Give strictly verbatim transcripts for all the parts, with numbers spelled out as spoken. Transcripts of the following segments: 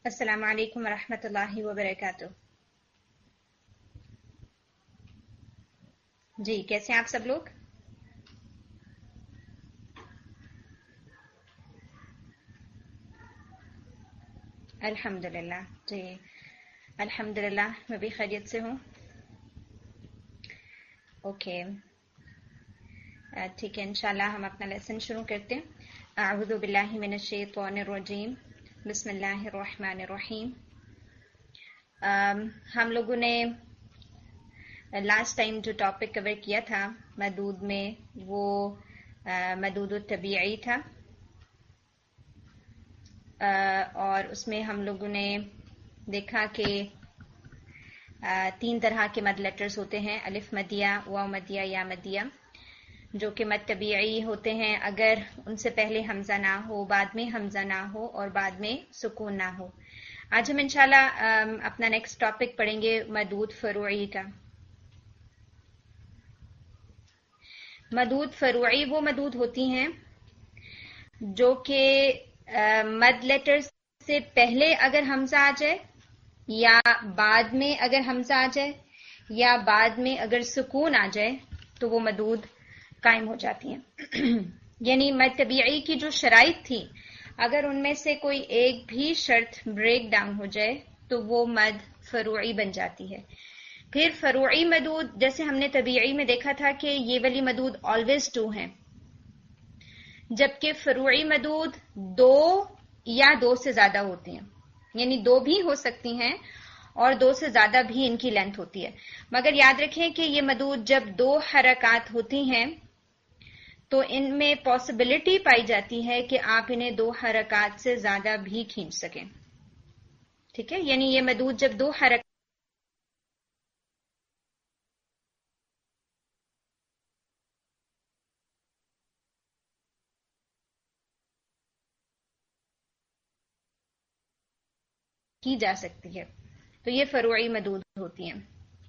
अस्सलामु अलैकुम वरहमतुल्लाहि वबरकातुह। जी, कैसे हैं आप सब लोग? अल्हम्दुलिल्लाह। जी अल्हम्दुलिल्लाह, मैं भी खैरियत से हूँ। ओके, ठीक है, इंशाल्लाह हम अपना लेसन शुरू करते हैं। अऊज़ु बिल्लाहि मिनश शैतानिर रजीम, बिस्मिल्लाहिर रहमानिर रहीम। हम लोगों ने लास्ट टाइम जो टॉपिक कवर किया था मदूद में, वो मदूद तबीई था, और उसमें हम लोगों ने देखा कि तीन तरह के मद लेटर्स होते हैं, अलिफ मदिया, वाव मदिया, या मदिया, जो कि मद तबीई होते हैं अगर उनसे पहले हमजा ना हो, बाद में हमजा ना हो और बाद में सुकून ना हो। आज हम इंशाल्लाह अपना नेक्स्ट टॉपिक पढ़ेंगे मदूद फरूई का। मदूद फरूई वो मदूद होती हैं जो कि मद लेटर से पहले अगर हमजा आ जाए, या बाद में अगर हमजा आ जाए, या बाद में अगर सुकून आ जाए, तो वो मदूद कायम हो जाती हैं। यानी मद तबीई की जो शराइत थी, अगर उनमें से कोई एक भी शर्त ब्रेक डाउन हो जाए तो वो मद फरूई बन जाती है। फिर फरूई मदूद, जैसे हमने तबीई में देखा था कि ये वाली मदूद ऑलवेज टू है, जबकि फरूई मदूद दो या दो से ज्यादा होती हैं, यानी दो भी हो सकती हैं और दो से ज्यादा भी इनकी लेंथ होती है। मगर याद रखें कि ये मदूद जब दो हरकत होती हैं तो इनमें पॉसिबिलिटी पाई जाती है कि आप इन्हें दो हरकत से ज्यादा भी खींच सकें। ठीक है, यानी ये मदूद जब दो हरकत की जा सकती है, तो ये फरूई मदूद होती हैं।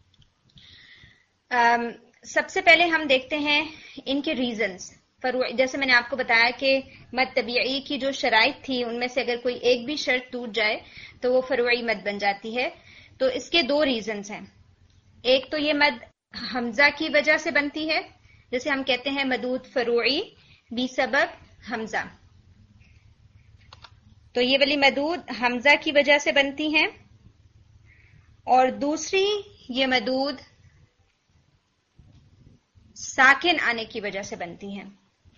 um, सबसे पहले हम देखते हैं इनके रीजंस। फरूई, जैसे मैंने आपको बताया कि मद तबीई की जो शराइत थी उनमें से अगर कोई एक भी शर्त टूट जाए तो वो फरूई मद बन जाती है। तो इसके दो रीजंस हैं। एक तो ये मद हमजा की वजह से बनती है, जैसे हम कहते हैं मदूद फरूई बी सबब हमजा, तो ये वाली मदूद हमजा की वजह से बनती हैं। और दूसरी ये मदूद साकिन आने की वजह से बनती हैं।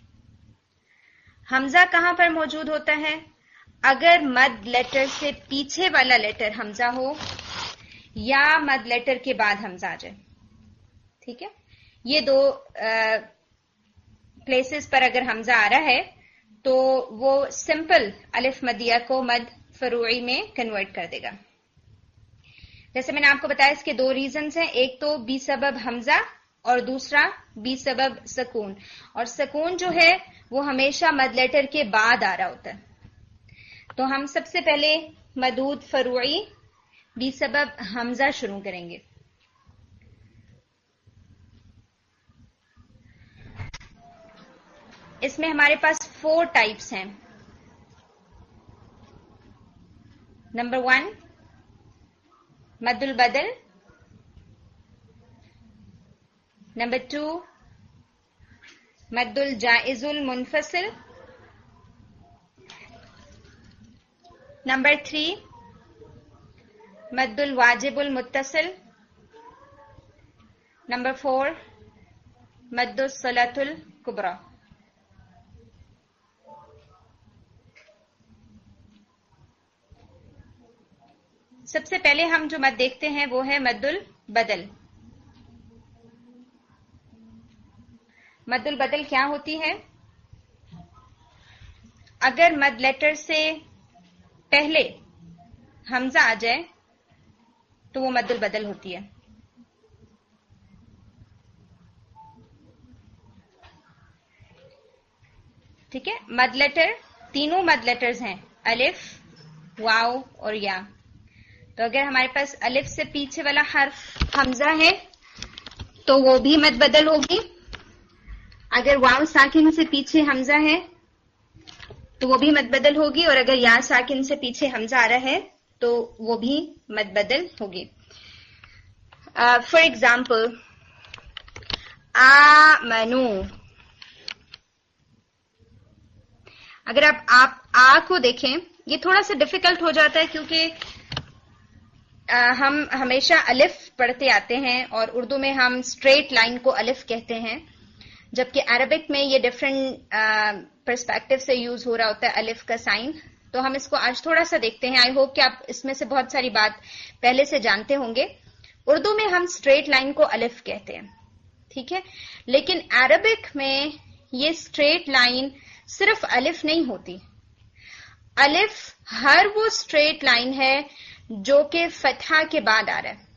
हमजा कहां पर मौजूद होता है? अगर मद लेटर से पीछे वाला लेटर हमजा हो या मद लेटर के बाद हमजा आ जाए। ठीक है, ये दो प्लेसेस पर अगर हमजा आ रहा है तो वो सिंपल अलिफ मदिया को मद फरूई में कन्वर्ट कर देगा। जैसे मैंने आपको बताया, इसके दो रीजंस हैं, एक तो बी सबब हमजा और दूसरा बी सबब सकून। और सकून जो है वो हमेशा मद लेटर के बाद आ रहा होता है। तो हम सबसे पहले मदूद फरूई बी सबब हमजा शुरू करेंगे। इसमें हमारे पास फोर टाइप्स हैं। नंबर वन, मद्दुल बदल। नंबर टू, मद्दुल जाइजुल मुनफसिल। नंबर थ्री, मद्दुल वाजिबुल मुत्तसिल। नंबर फोर, मद्दुल सलातुल कुबरा। सबसे पहले हम जो मद देखते हैं वो है मद्दुल बदल। मद्दुल बदल क्या होती है? अगर मद लेटर से पहले हमजा आ जाए तो वो मद्दुल बदल होती है। ठीक है, मद लेटर, तीनों मद लेटर्स हैं, अलिफ, वाव और या। तो अगर हमारे पास अलिफ से पीछे वाला हर्फ हमजा है तो वो भी मद बदल होगी। अगर वाव साकिन से पीछे हमजा है तो वो भी मद बदल होगी, और अगर या साकिन से पीछे हमजा आ रहा है تو وہ بھی مد بدل ہوگی. فار ایگزامپل آمنو. اگر آپ آپ آ کو دیکھیں یہ تھوڑا سا ڈیفیکلٹ ہو جاتا ہے کیونکہ ہم ہمیشہ الف پڑھتے آتے ہیں اور اردو میں ہم اسٹریٹ لائن کو الف کہتے ہیں, جبکہ عربک میں یہ ڈفرینٹ پرسپیکٹو سے یوز ہو رہا ہوتا ہے الف کا سائن. تو ہم اس کو آج تھوڑا سا دیکھتے ہیں. آئی ہوپ کہ آپ اس میں سے بہت ساری بات پہلے سے جانتے ہوں گے. اردو میں ہم اسٹریٹ لائن کو الف کہتے ہیں, ٹھیک ہے, لیکن عربک میں یہ اسٹریٹ لائن صرف الف نہیں ہوتی. الف ہر وہ اسٹریٹ لائن ہے جو کہ فتحہ کے بعد آ رہا ہے.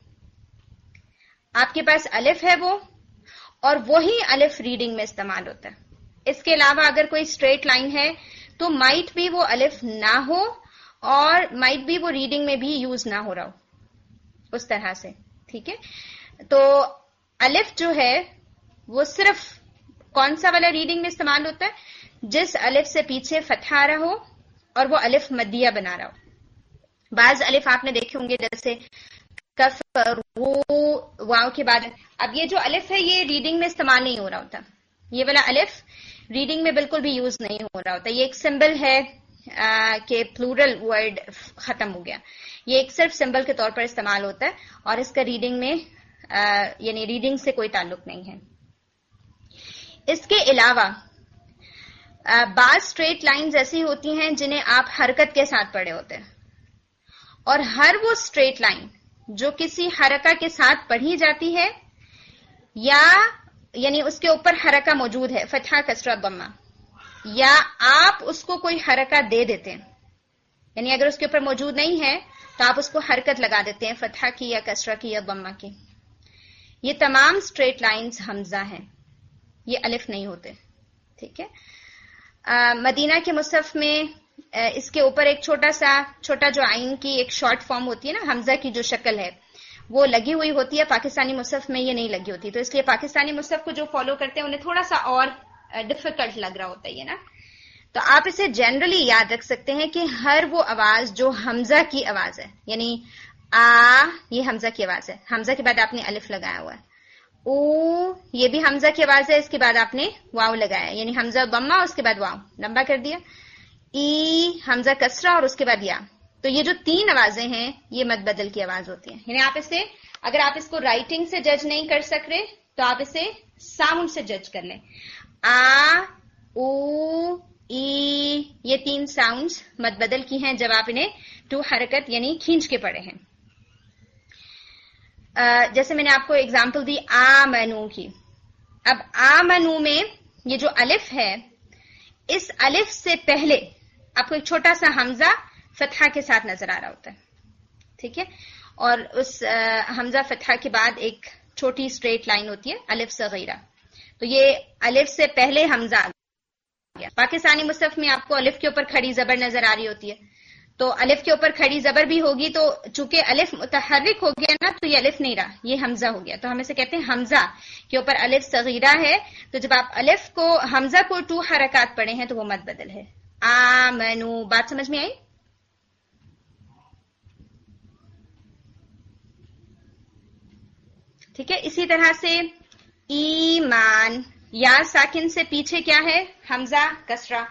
آپ کے پاس الف ہے وہ, اور وہی الف ریڈنگ میں استعمال ہوتا ہے. اس کے علاوہ اگر کوئی اسٹریٹ لائن ہے تو مائٹ بھی وہ الف نہ ہو اور مائٹ بھی وہ ریڈنگ میں بھی یوز نہ ہو رہا ہو, اس طرح سے, ٹھیک ہے. تو الف جو ہے وہ صرف کون سا والا ریڈنگ میں استعمال ہوتا ہے؟ جس الف سے پیچھے فتحہ آ رہا ہو اور وہ الف مدیہ بنا رہا ہو. بعض الف آپ نے دیکھے ہوں گے جیسے کف واو کے بعد. اب یہ جو الف ہے یہ ریڈنگ میں استعمال نہیں ہو رہا ہوتا. یہ والا الف ریڈنگ میں بالکل بھی یوز نہیں ہو رہا ہوتا. یہ ایک سمبل ہے کہ پلورل ورڈ ختم ہو گیا. یہ ایک صرف سمبل کے طور پر استعمال ہوتا ہے اور اس کا ریڈنگ میں یعنی ریڈنگ سے کوئی تعلق نہیں ہے. اس کے علاوہ بعض اسٹریٹ لائنز ایسی ہوتی ہیں جنہیں آپ حرکت کے ساتھ پڑھے ہوتے ہیں, اور ہر وہ اسٹریٹ لائن جو کسی حرکہ کے ساتھ پڑھی جاتی ہے یا یعنی اس کے اوپر حرکہ موجود ہے, فتحہ کسرہ ضمہ, یا آپ اس کو کوئی حرکہ دے دیتے ہیں, یعنی اگر اس کے اوپر موجود نہیں ہے تو آپ اس کو حرکت لگا دیتے ہیں فتحہ کی یا کسرہ کی یا ضمہ کی. یہ تمام اسٹریٹ لائنز حمزہ ہیں, یہ الف نہیں ہوتے, ٹھیک ہے. مدینہ کے مصحف میں اس کے اوپر ایک چھوٹا سا چھوٹا جو عین کی ایک شارٹ فارم ہوتی ہے نا, حمزہ کی جو شکل ہے وہ لگی ہوئی ہوتی ہے. پاکستانی مصحف میں یہ نہیں لگی ہوتی, تو اس لیے پاکستانی مصحف کو جو فالو کرتے ہیں انہیں تھوڑا سا اور ڈیفیکلٹ لگ رہا ہوتا ہے یہ نا. تو آپ اسے جنرلی یاد رکھ سکتے ہیں کہ ہر وہ آواز جو حمزہ کی آواز ہے, یعنی آ یہ حمزہ کی آواز ہے, حمزہ کے بعد آپ نے الف لگایا ہوا ہے. او یہ بھی حمزہ کی آواز ہے, اس کے بعد آپ نے واو لگایا, یعنی حمزہ ضمہ اس کے بعد واو لمبا کر دیا. ای حمزہ کسرہ اور اس کے بعد یا. تو یہ جو تین آوازیں ہیں یہ مد بدل کی آواز ہوتی ہیں. یعنی آپ اسے اگر آپ اس کو رائٹنگ سے جج نہیں کر سک رہے تو آپ اسے ساؤنڈ سے جج کر لیں. آ او ای یہ تین ساؤنڈز مد بدل کی ہیں جب آپ انہیں ٹو حرکت یعنی کھینچ کے پڑھے ہیں. جیسے میں نے آپ کو اگزامپل دی آمنو کی. اب آمنو میں یہ جو الف ہے اس الف سے پہلے آپ کو ایک چھوٹا سا حمزہ فتحہ کے ساتھ نظر آ رہا ہوتا ہے, ٹھیک ہے, اور اس حمزہ فتحہ کے بعد ایک چھوٹی اسٹریٹ لائن ہوتی ہے الف صغیرہ. تو یہ الف سے پہلے حمزہ آ گیا. پاکستانی مصحف میں آپ کو الف کے اوپر کھڑی زبر نظر آ رہی ہوتی ہے, تو الف کے اوپر کھڑی زبر بھی ہوگی, تو چونکہ الف متحرک ہو گیا نا تو یہ الف نہیں رہا, یہ حمزہ ہو گیا. تو ہم اسے کہتے ہیں حمزہ کے اوپر الف صغیرہ ہے. تو جب آپ الف کو حمزہ کو ٹو حرکات پڑھے ہیں تو وہ مد بدل ہے. آمنو. بات سمجھ میں آئی؟ ٹھیک ہے. اسی طرح سے ایمان, یا ساکن سے پیچھے کیا ہے؟ حمزہ کسرہ.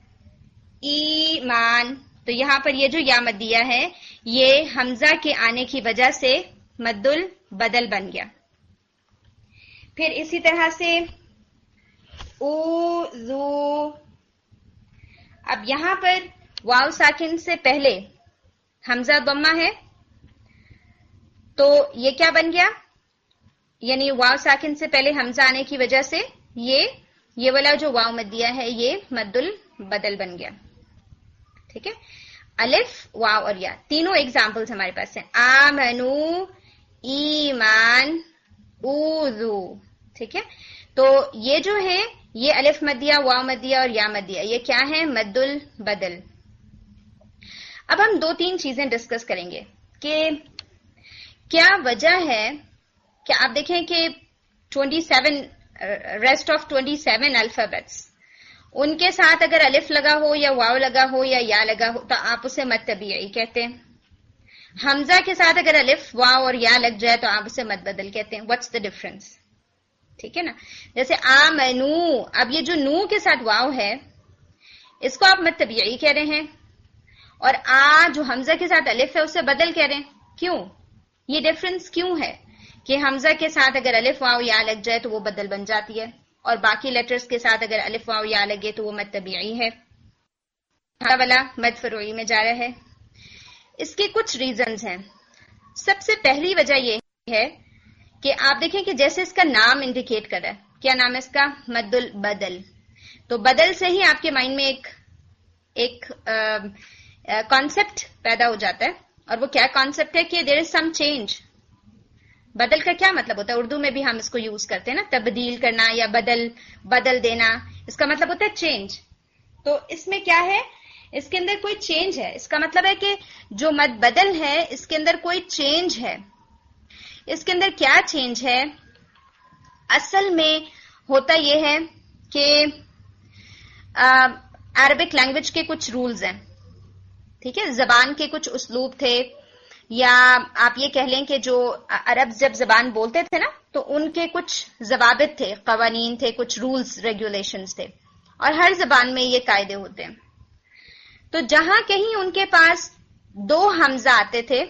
ایمان. تو یہاں پر یہ جو یا مدیہ ہے یہ حمزہ کے آنے کی وجہ سے مد بدل بن گیا. پھر اسی طرح سے اوذو. اب یہاں پر واو ساکن سے پہلے حمزہ ضمہ ہے تو یہ کیا بن گیا؟ یعنی واو ساکن سے پہلے حمزہ آنے کی وجہ سے یہ یہ والا جو واو مدیہ ہے یہ مد بدل بن گیا. ٹھیک ہے. الف واو اور یا تینوں ایگزامپلز ہمارے پاس ہیں. آمنو, ایمان, اوذو. ٹھیک ہے. تو یہ جو ہے یہ الف مدیہ, واو مدیہ اور یا مدیہ یہ کیا ہے؟ مد بدل. اب ہم دو تین چیزیں ڈسکس کریں گے کہ کیا وجہ ہے کہ آپ دیکھیں کہ twenty seven rest of twenty seven alphabets ان کے ساتھ اگر الف لگا ہو یا واو لگا ہو یا یا لگا ہو تو آپ اسے مد طبیعی کہتے ہیں. حمزہ کے ساتھ اگر الف واو اور یا لگ جائے تو آپ اسے مد بدل کہتے ہیں. What's the difference? ٹھیک ہے نا. جیسے آمنو، اب یہ جو نو کے ساتھ واو ہے اس کو آپ مد طبیعی کہہ رہے ہیں، اور آ جو حمزہ کے ساتھ الف ہے اسے بدل کہہ رہے ہیں. کیوں؟ یہ ڈفرنس کیوں ہے کہ حمزہ کے ساتھ اگر الف واو یا لگ جائے تو وہ بدل بن جاتی ہے، اور باقی لیٹرز کے ساتھ اگر الف واو یا لگے تو وہ مد طبیعی ہے. والا مد فروعی میں جا رہا ہے. اس کے کچھ ریزنز ہیں. سب سے پہلی وجہ یہ ہے کہ آپ دیکھیں کہ جیسے اس کا نام انڈیکیٹ کر رہا ہے، کیا نام ہے اس کا؟ مد البدل. تو بدل سے ہی آپ کے مائنڈ میں ایک ایک کانسیپٹ پیدا ہو جاتا ہے، اور وہ کیا کانسیپٹ ہے کہ دیر از سم چینج. بدل کا کیا مطلب ہوتا ہے؟ اردو میں بھی ہم اس کو یوز کرتے ہیں نا، تبدیل کرنا یا بدل بدل دینا، اس کا مطلب ہوتا ہے چینج. تو اس میں کیا ہے؟ اس کے اندر کوئی چینج ہے. اس کا مطلب ہے کہ جو مد بدل ہے اس کے اندر کوئی چینج ہے. اس کے اندر کیا چینج ہے؟ اصل میں ہوتا یہ ہے کہ عربک لینگویج کے کچھ رولز ہیں، ٹھیک ہے، زبان کے کچھ اسلوب تھے، یا آپ یہ کہہ لیں کہ جو عرب جب زبان بولتے تھے نا تو ان کے کچھ ضوابط تھے، قوانین تھے، کچھ رولز ریگولیشنز تھے، اور ہر زبان میں یہ قاعدے ہوتے ہیں. تو جہاں کہیں ان کے پاس دو حمزہ آتے تھے،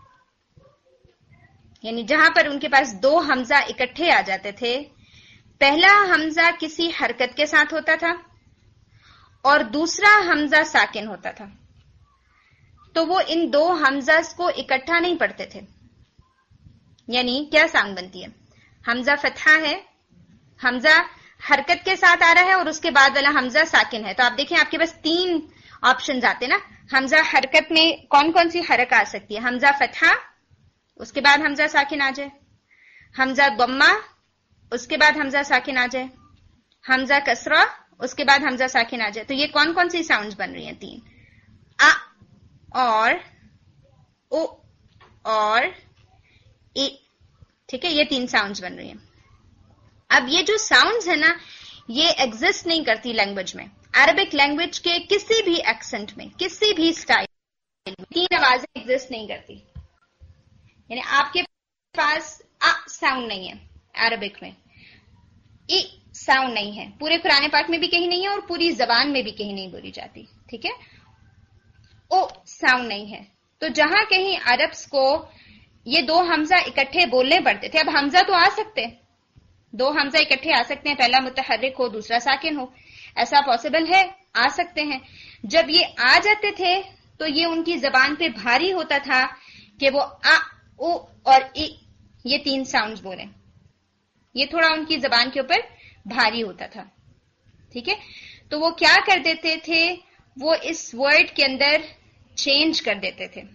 یعنی جہاں پر ان کے پاس دو حمزہ اکٹھے آ جاتے تھے، پہلا حمزہ کسی حرکت کے ساتھ ہوتا تھا اور دوسرا حمزہ ساکن ہوتا تھا، تو وہ ان دو حمزہ کو اکٹھا نہیں پڑھتے تھے. یعنی کیا ساؤنڈ بنتی ہے؟ حمزہ فتحہ ہے، حمزہ حرکت کے ساتھ آ رہا ہے، اور اس کے بعد والا حمزہ ساکن ہے. تو آپ دیکھیں آپ کے پاس تین آپشنز آتے نا. حمزہ حرکت میں کون کون سی حرکت آ سکتی ہے؟ حمزہ فتحہ، اس کے بعد حمزہ ساکن آ جائے. حمزہ ضمہ، اس کے بعد حمزہ ساکن آ جائے. حمزہ کسرہ، اس کے بعد حمزہ ساکن آ جائے. تو یہ کون کون سی ساؤنڈز بن رہی ہیں؟ تین. آ اور او اور ای، ٹھیک ہے، یہ تین ساؤنڈز بن رہی ہیں. اب یہ جو ساؤنڈز ہیں نا یہ ایگزسٹ نہیں کرتی لینگویج میں. عربک لینگویج کے کسی بھی ایکسنٹ میں، کسی بھی سٹائل میں تین آوازیں ایگزسٹ نہیں کرتی. یعنی آپ کے پاس آ ساؤنڈ نہیں ہے عربک میں، ای ساؤنڈ نہیں ہے، پورے قرآن پاک میں بھی کہیں نہیں ہے اور پوری زبان میں بھی کہیں نہیں بولی جاتی. ٹھیک ہے، او ساؤنڈ نہیں ہے. تو جہاں کہیں عربس کو یہ دو حمزہ اکٹھے بولنے پڑتے تھے، اب حمزہ تو آ سکتے، دو حمزہ اکٹھے آ سکتے ہیں، پہلا متحرک ہو دوسرا ساکن ہو، ایسا پاسبل ہے، آ سکتے ہیں. جب یہ آ جاتے تھے تو یہ ان کی زبان پہ بھاری ہوتا تھا کہ وہ آ او اور ای یہ تین ساؤنڈز بولیں. یہ تھوڑا ان کی زبان کے اوپر بھاری ہوتا تھا. ٹھیک ہے، تو وہ کیا کر دیتے تھے؟ وہ اس ورڈ کے اندر چینج کر دیتے تھے،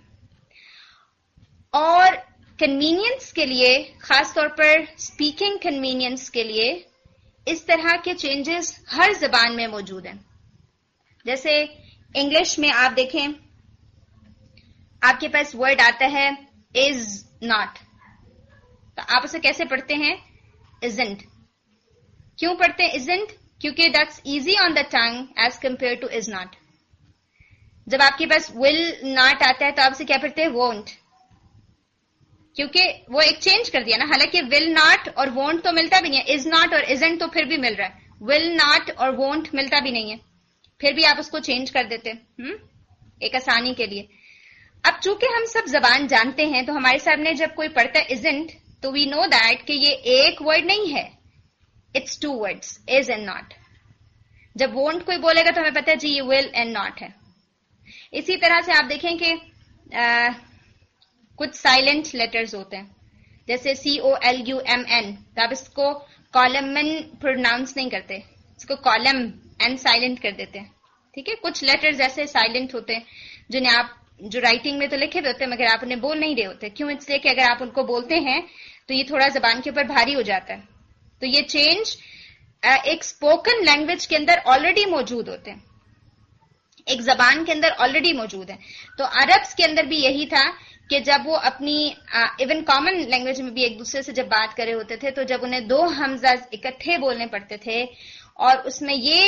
اور کنوینئنس کے لیے، خاص طور پر اسپیکنگ کنوینئنس کے لیے، اس طرح کے چینجز ہر زبان میں موجود ہیں. جیسے انگلش میں آپ دیکھیں، آپ کے پاس ورڈ آتا ہے از ناٹ، تو آپ اسے کیسے پڑھتے ہیں؟ ازنٹ. کیوں پڑھتے ہیں ازنٹ؟ کیونکہ that's easy on the tongue as compare to is not. جب آپ کے پاس ول ناٹ آتا ہے تو آپ اسے کیا پڑھتے ہیں؟ وونٹ. کیونکہ وہ ایک چینج کر دیا نا، حالانکہ ول ناٹ اور وونٹ تو ملتا بھی نہیں ہے، از ناٹ اور ازنٹ تو پھر بھی مل رہا ہے، ول ناٹ اور وونٹ ملتا بھی نہیں ہے، پھر بھی آپ اس کو چینج کر دیتے ہم ایک آسانی کے لیے. اب چونکہ ہم سب زبان جانتے ہیں تو ہمارے سامنے جب کوئی پڑھتا ہے ازنٹ تو وی نو دیٹ کہ یہ ایک ورڈ نہیں ہے، it's two words, is and not. جب وونٹ کوئی بولے گا تو ہمیں پتہ ہے جی یہ ول اینڈ ناٹ ہے. اسی طرح سے آپ دیکھیں کہ آ, کچھ سائلنٹ لیٹرز ہوتے ہیں، جیسے C O L U M N, تو آپ اس کو کالمن پروناؤنس نہیں کرتے، اس کو کالم این سائلنٹ کر دیتے ہیں. ٹھیک ہے، کچھ لیٹرز ایسے سائلنٹ ہوتے ہیں جنہیں آپ جو رائٹنگ میں تو لکھے ہوتے ہیں مگر آپ انہیں بول نہیں رہے ہوتے. کیوں؟ اس لیے کہ اگر آپ ان کو بولتے ہیں تو یہ تھوڑا زبان کے اوپر بھاری ہو جاتا ہے. تو یہ چینج ایک اسپوکن لینگویج کے اندر آلریڈی موجود ہوتے ہیں، ایک زبان کے اندر آلریڈی موجود ہے. تو عربس کے اندر بھی یہی تھا کہ جب وہ اپنی ایون کامن لینگویج میں بھی ایک دوسرے سے جب بات کر رہے ہوتے تھے تو جب انہیں دو حمزہ اکٹھے بولنے پڑتے تھے اور اس میں یہ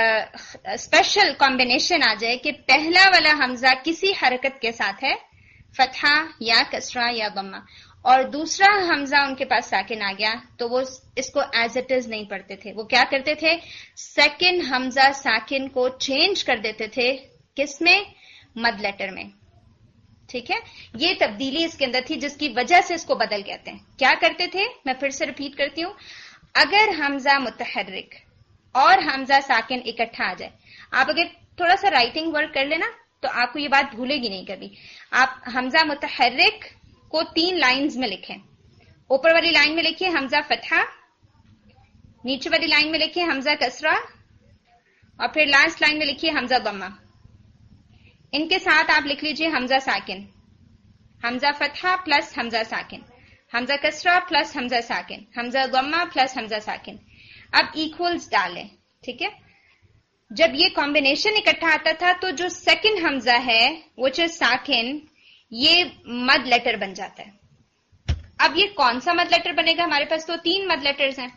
اسپیشل کمبینیشن آ جائے کہ پہلا والا حمزہ کسی حرکت کے ساتھ ہے فتحہ یا کسرہ یا ضمہ، اور دوسرا حمزہ ان کے پاس ساکن آ گیا تو وہ اس کو ایز اٹ از نہیں پڑھتے تھے. وہ کیا کرتے تھے؟ سیکنڈ حمزہ ساکن کو چینج کر دیتے تھے. کس میں؟ مد لیٹر میں. ٹھیک ہے، یہ تبدیلی اس کے اندر تھی جس کی وجہ سے اس کو بدل کہتے ہیں. کیا کرتے تھے؟ میں پھر سے ریپیٹ کرتی ہوں. اگر حمزہ متحرک اور حمزہ ساکن اکٹھا آ جائے، آپ اگر تھوڑا سا رائٹنگ ورک کر لینا تو آپ کو یہ بات بھولے گی نہیں کبھی. آپ حمزہ متحرک کو تین لائنز میں لکھیں. اوپر والی لائن میں لکھیے حمزہ فتحہ، نیچے والی لائن میں لکھیے حمزہ کسرہ، اور پھر لاسٹ لائن میں لکھیے حمزہ ضمہ. ان کے ساتھ آپ لکھ لیجیے حمزہ ساکن، حمزہ فتحہ پلس حمزہ ساکن، حمزہ کسرہ پلس حمزہ ساکن، حمزہ ضمہ پلس حمزہ ساکن. اب ایکولز ڈالیں. ٹھیک ہے، جب یہ کمبینیشن اکٹھا آتا تھا تو جو سیکنڈ حمزہ ہے وچ از ساکن، یہ مد لیٹر بن جاتا ہے. اب یہ کون سا مد لیٹر بنے گا؟ ہمارے پاس تو تین مد لیٹرز ہیں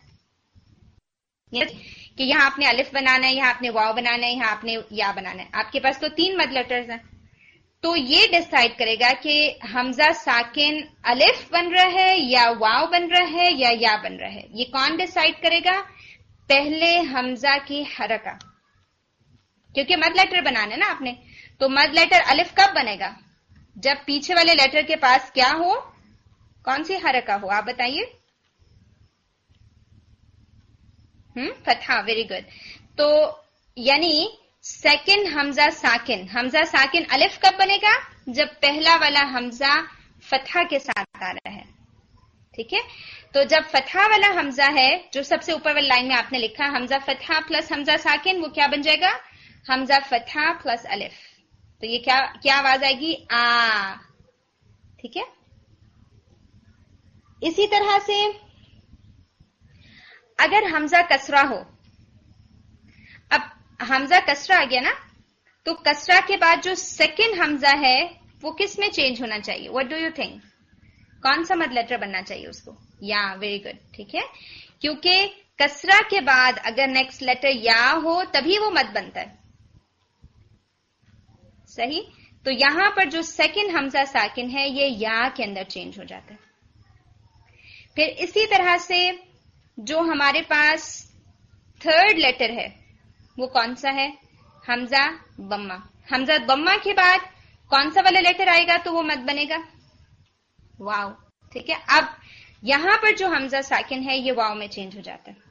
کہ یہاں آپ نے الف بنانا ہے، یہاں آپ نے واو بنانا ہے، یہاں آپ نے یا بنانا ہے. آپ کے پاس تو تین مد لیٹرز ہیں. تو یہ ڈیسائیڈ کرے گا کہ حمزہ ساکن الف بن رہا ہے یا واو بن رہا ہے یا یا بن رہا ہے. یہ کون ڈیسائیڈ کرے گا؟ پہلے حمزہ کی حرکہ، کیونکہ مد لیٹر بنانا ہے نا آپ نے. تو مد لیٹر الف کب بنے گا؟ جب پیچھے والے لیٹر کے پاس کیا ہو؟ کون سی حرکہ ہو؟ آپ بتائیے. ہم فتحہ. Very good. تو یعنی سیکنڈ حمزہ ساکن، حمزہ ساکن الف کب بنے گا؟ جب پہلا والا حمزہ فتحہ کے ساتھ آ رہا ہے. ٹھیک ہے، تو جب فتحہ والا حمزہ ہے جو سب سے اوپر والی لائن میں آپ نے لکھا حمزہ فتحہ پلس حمزہ ساکن، وہ کیا بن جائے گا؟ حمزہ فتحہ پلس الف. تو یہ کیا کیا آواز آئے گی؟ آ. ٹھیک ہے، اسی طرح سے اگر حمزہ کسرہ ہو، اب حمزہ کسرہ آ گیا نا، تو کسرہ کے بعد جو سیکنڈ حمزہ ہے وہ کس میں چینج ہونا چاہیے؟ What do you think? کون سا مد لیٹر بننا چاہیے اس کو؟ یا. Very good. ٹھیک ہے، کیونکہ کسرہ کے بعد اگر نیکسٹ لیٹر یا ہو تبھی وہ مد بنتا ہے. صحیح. تو یہاں پر جو سیکنڈ حمزہ ساکن ہے یہ یا کے اندر چینج ہو جاتا ہے. پھر اسی طرح سے جو ہمارے پاس تھرڈ لیٹر ہے وہ کون سا ہے؟ حمزہ ضمہ. حمزہ ضمہ کے بعد کون سا والا لیٹر آئے گا تو وہ مد بنے گا؟ واو. ٹھیک ہے، اب یہاں پر جو حمزہ ساکن ہے یہ واو میں چینج ہو جاتا ہے.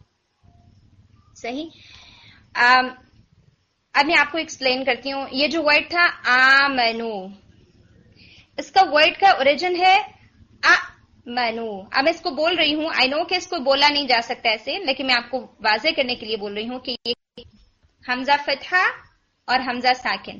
صحیح. آم اب میں آپ کو ایکسپلین کرتی ہوں. یہ جو ورڈ تھا آمنو، اس کا ورڈ کا اوریجن ہے آمنو. اب میں اس کو بول رہی ہوں، آئی نو کہ اس کو بولا نہیں جا سکتا ایسے، لیکن میں آپ کو واضح کرنے کے لیے بول رہی ہوں کہ یہ حمزہ فتحہ اور حمزہ ساکن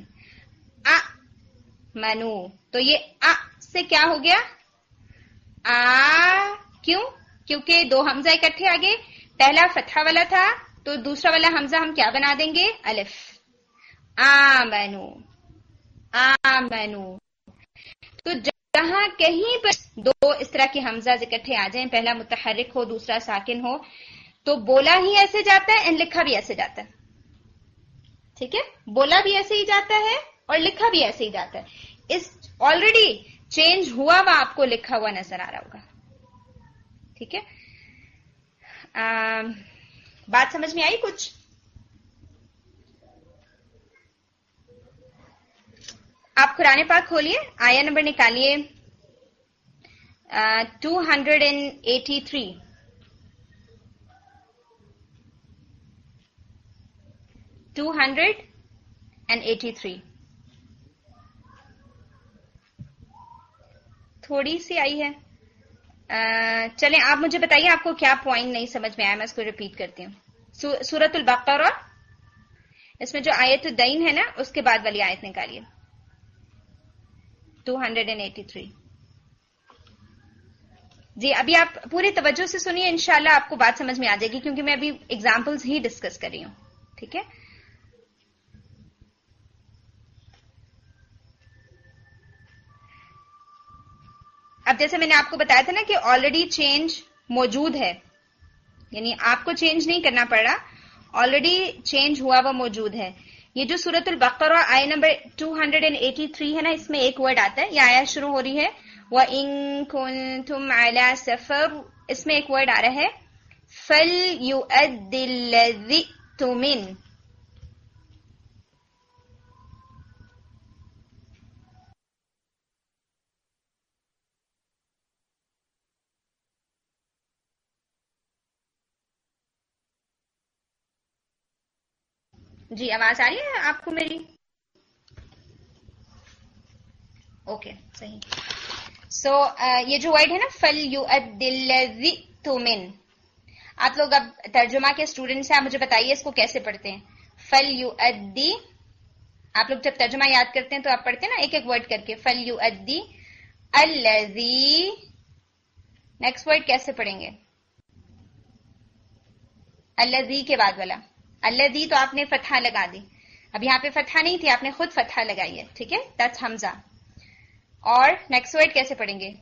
آمنو. تو یہ آ سے کیا ہو گیا؟ آ. کیوں؟ کیونکہ دو حمزہ اکٹھے آگے، پہلا فتحہ والا تھا تو دوسرا والا حمزہ ہم کیا بنا دیں گے؟ الف. آمنو آمنو. تو جہاں کہیں پر دو اس طرح کے حمزہ اکٹھے آ جائیں، پہلا متحرک ہو دوسرا ساکن ہو، تو بولا ہی ایسے جاتا ہے اور لکھا بھی ایسے جاتا ہے. ٹھیک ہے، بولا بھی ایسے ہی جاتا ہے اور لکھا بھی ایسے ہی جاتا ہے. اس آلریڈی چینج ہوا ہوا آپ کو لکھا ہوا نظر آ رہا ہوگا. ٹھیک ہے، آ, بات سمجھ میں آئی کچھ؟ آپ قرآن پاک کھولیے، آیا نمبر نکالیے two hundred and eighty three. Two hundred and eighty three. تھوڑی سی آئی ہے. چلیں آپ مجھے بتائیے آپ کو کیا پوائنٹ نہیں سمجھ میں آیا، میں اس کو ریپیٹ کرتی ہوں. سورۃ البقرہ، اس میں جو آیت الدین ہے نا اس کے بعد والی آیت نکالیے. Two hundred and eighty three. جی ابھی آپ پوری توجہ سے سنیے، انشاءاللہ آپ کو بات سمجھ میں آ جائے گی، کیونکہ میں ابھی ایگزامپلز ہی ڈسکس کر رہی ہوں. ٹھیک ہے، اب جیسے میں نے آپ کو بتایا تھا نا کہ آلریڈی چینج موجود ہے، یعنی آپ کو چینج نہیں کرنا پڑ رہا، آلریڈی چینج ہوا وہ موجود ہے. یہ جو سورۃ البقرہ آیت نمبر دو سو تریاسی ہے نا، اس میں ایک ورڈ آتا ہے، یہ آیت شروع ہو رہی ہے وَإِن كُنتُمْ عَلَى سَفَرٍ، اس میں ایک ورڈ آ رہا ہے فَلْيُؤَدِّ الَّذِي اؤْتُمِنَ. جی آواز آ رہی ہے آپ کو میری؟ اوکے صحیح. سو so, یہ جو ورڈ ہے نا فَلْيُؤَدِّ الَّذِي اؤْتُمِنَ، آپ لوگ اب ترجمہ کے اسٹوڈنٹس ہیں، آپ مجھے بتائیے اس کو کیسے پڑھتے ہیں. فَلْيُؤَدِّ، آپ لوگ جب ترجمہ یاد کرتے ہیں تو آپ پڑھتے ہیں نا ایک ایک ورڈ کر کے. فَلْيُؤَدِّ الَّذِي، نیکسٹ ورڈ کیسے پڑھیں گے؟ الَّذِی کے بعد والا الَّذِی تو آپ نے فتحہ لگا دی، اب یہاں پہ فتحہ نہیں تھی، آپ نے خود فتحہ لگائی ہے، ٹھیک ہے، دیٹس حمزہ. اور نیکسٹ ورڈ کیسے پڑھیں گے؟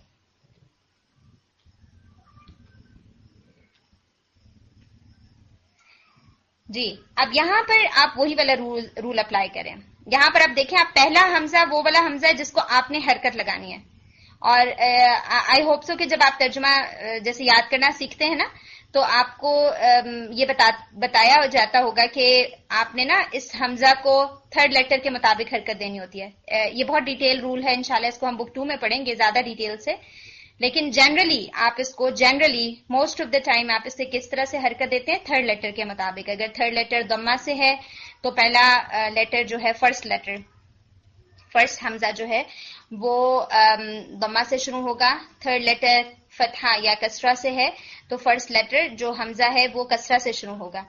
جی اب یہاں پر آپ وہی والا رول رول اپلائی کریں. یہاں پر آپ دیکھیں، آپ پہلا حمزہ وہ والا حمزہ ہے جس کو آپ نے حرکت لگانی ہے. اور آئی ہوپ سو کہ جب آپ ترجمہ جیسے یاد کرنا سیکھتے ہیں نا تو آپ کو یہ بتا, بتایا جاتا ہوگا کہ آپ نے نا اس حمزہ کو تھرڈ لیٹر کے مطابق حرکت دینی ہوتی ہے. یہ بہت ڈیٹیل رول ہے، انشاءاللہ اس کو ہم بک ٹو میں پڑھیں گے زیادہ ڈیٹیل سے، لیکن جنرلی آپ اس کو generally most of the time آپ اس سے کس طرح سے حرکت دیتے ہیں؟ تھرڈ لیٹر کے مطابق. اگر تھرڈ لیٹر ضمہ سے ہے تو پہلا لیٹر جو ہے فرسٹ لیٹر فرسٹ حمزہ جو ہے وہ ضمہ سے شروع ہوگا. تھرڈ لیٹر فتحہ یا کسرہ سے ہے تو فرسٹ لیٹر جو حمزہ ہے وہ کسرہ سے شروع ہوگا.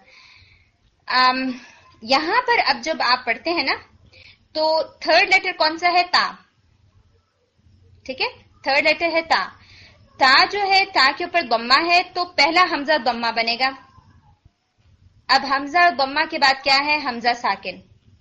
یہاں پر اب جب آپ پڑھتے ہیں نا تو تھرڈ لیٹر کون سا ہے؟ تا، ٹھیک ہے، تھرڈ لیٹر ہے تا. تا جو ہے تا کے اوپر ضمہ ہے تو پہلا حمزہ ضمہ بنے گا. اب حمزہ ضمہ کے بعد کیا ہے؟ حمزہ ساکن.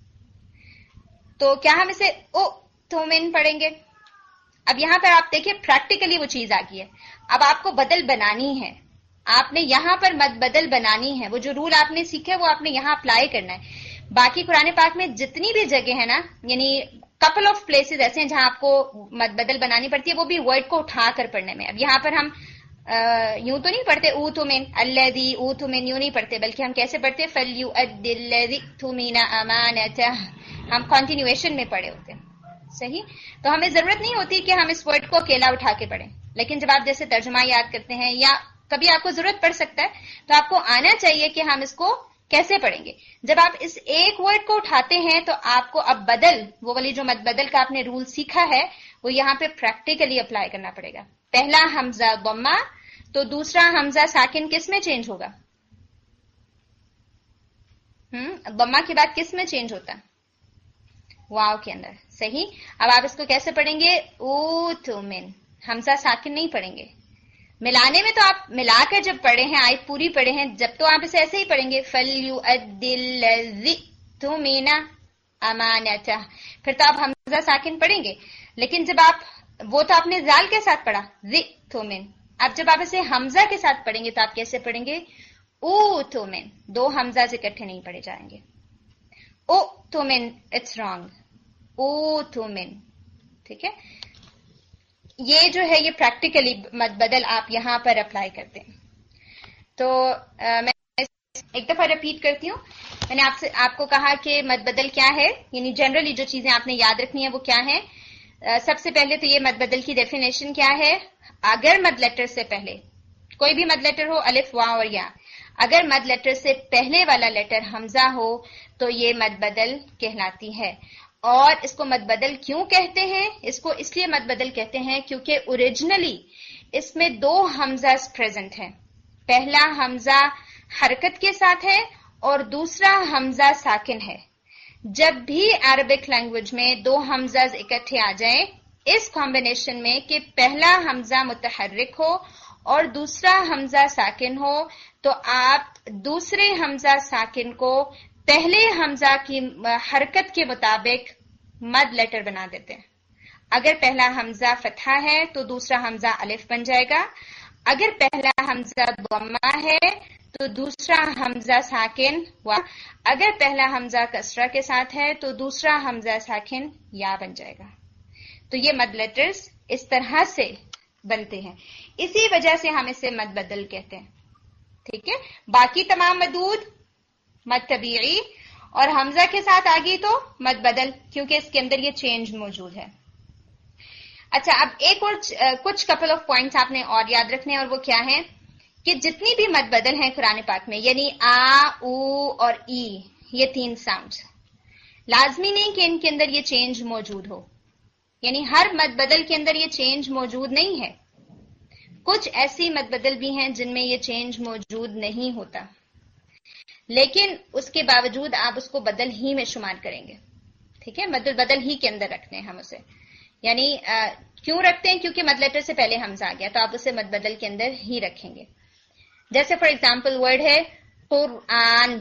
تو کیا ہم اسے او تومن پڑھیں گے؟ اب یہاں پر آپ دیکھیں پریکٹیکلی وہ چیز آ گئی ہے. اب آپ کو بدل بنانی ہے، آپ نے یہاں پر مد بدل بنانی ہے. وہ جو رول آپ نے سیکھے وہ آپ نے یہاں اپلائی کرنا ہے. باقی قرآن پاک میں جتنی بھی جگہ ہے نا، یعنی کپل آف پلیسز ایسے ہیں جہاں آپ کو مد بدل بنانی پڑتی ہے، وہ بھی ورڈ کو اٹھا کر پڑھنے میں. اب یہاں پر ہم یوں تو نہیں پڑھتے او تمن الذی او تمن، یوں نہیں پڑھتے، بلکہ ہم کیسے پڑھتے؟ فلیؤد الذی تمن امانتہ، ہم کنٹینیویشن میں پڑھے ہوتے ہیں. صحیح. تو ہمیں ضرورت نہیں ہوتی کہ ہم اس ورڈ کو اکیلا اٹھا کے پڑھیں، لیکن جب آپ جیسے ترجمہ یاد کرتے ہیں یا کبھی آپ کو ضرورت پڑ سکتا ہے تو آپ کو آنا چاہیے کہ ہم اس کو کیسے پڑھیں گے. جب آپ اس ایک ورڈ کو اٹھاتے ہیں تو آپ کو اب بدل، وہ والی جو مد بدل کا آپ نے رول سیکھا ہے وہ یہاں پہ پریکٹیکلی اپلائی کرنا پڑے گا. پہلا حمزہ ضمہ تو دوسرا حمزہ ساکن کس میں چینج ہوگا؟ ہم ضمہ کے بعد کس میں چینج ہوتا ہے؟ واو کے اندر. صحیح. اب آپ اس کو کیسے پڑھیں گے؟ او تمن، حمزہ ساکن نہیں پڑھیں گے. ملانے میں تو آپ ملا کر جب پڑھے ہیں، آیت پوری پڑھے ہیں، جب تو آپ اسے ایسے ہی پڑھیں گے فَلْيُؤَدِّ الَّذِي اؤْتُمِنَ أَمَانَتَهُ، پھر تو آپ حمزہ ساکن پڑھیں گے. لیکن جب آپ وہ تو آپ نے زال کے ساتھ پڑھا ذی تمن، اب جب آپ اسے حمزہ کے ساتھ پڑھیں گے تو آپ کیسے پڑھیں گے؟ او تمن. دو حمزہ سے اکٹھے نہیں پڑھے جائیں گے. او تمن، اٹس رانگ. او تمن، ٹھیک ہے. یہ جو ہے یہ پریکٹیکلی مد بدل آپ یہاں پر اپلائی کرتے ہیں. تو میں ایک دفعہ ریپیٹ کرتی ہوں. میں نے آپ سے آپ کو کہا کہ مد بدل کیا ہے، یعنی جنرلی جو چیزیں آپ نے یاد رکھنی ہے وہ کیا ہے. سب سے پہلے تو یہ مد بدل کی ڈیفینیشن کیا ہے. اگر مد لیٹر سے پہلے کوئی بھی مد لیٹر ہو، الف واو اور یا، اگر مد لیٹر سے پہلے والا لیٹر حمزہ ہو تو یہ مد بدل کہلاتی ہے. اور اس کو مد بدل کیوں کہتے ہیں؟ اس کو اس لیے مد بدل کہتے ہیں کیونکہ اوریجنلی اس میں دو حمزہ پریزنٹ ہیں. پہلا حمزہ حرکت کے ساتھ ہے اور دوسرا حمزہ ساکن ہے. جب بھی عربک لینگویج میں دو حمزہ اکٹھے آ جائیں اس کمبینیشن میں کہ پہلا حمزہ متحرک ہو اور دوسرا حمزہ ساکن ہو، تو آپ دوسرے حمزہ ساکن کو پہلے حمزہ کی حرکت کے مطابق مد لیٹر بنا دیتے ہیں. اگر پہلا حمزہ فتحہ ہے تو دوسرا حمزہ الف بن جائے گا. اگر پہلا حمزہ ضمہ ہے تو دوسرا حمزہ ساکن وا، اگر پہلا حمزہ کسرہ کے ساتھ ہے تو دوسرا حمزہ ساکن یا بن جائے گا. تو یہ مد لیٹرز اس طرح سے بنتے ہیں، اسی وجہ سے ہم اسے مد بدل کہتے ہیں. ٹھیک ہے، باقی تمام مدود مد طبیعی، اور حمزہ کے ساتھ آگئی تو مد بدل، کیونکہ اس کے اندر یہ چینج موجود ہے. اچھا، اب ایک اور کچھ کپل آف پوائنٹس آپ نے اور یاد رکھنے، اور وہ کیا ہیں کہ جتنی بھی مد بدل ہیں قرآن پاک میں، یعنی آ، او اور ای، یہ تین ساؤنڈ، لازمی نہیں کہ ان کے اندر یہ چینج موجود ہو، یعنی ہر مد بدل کے اندر یہ چینج موجود نہیں ہے. کچھ ایسی مد بدل بھی ہیں جن میں یہ چینج موجود نہیں ہوتا، لیکن اس کے باوجود آپ اس کو بدل ہی میں شمار کریں گے. ٹھیک ہے، مد بدل ہی کے اندر رکھتے ہیں ہم اسے، یعنی آ, کیوں رکھتے ہیں؟ کیونکہ مد لیٹر سے پہلے حمزہ آ گیا تو آپ اسے مد بدل کے اندر ہی رکھیں گے. جیسے فار ایگزامپل ورڈ ہے قرآن.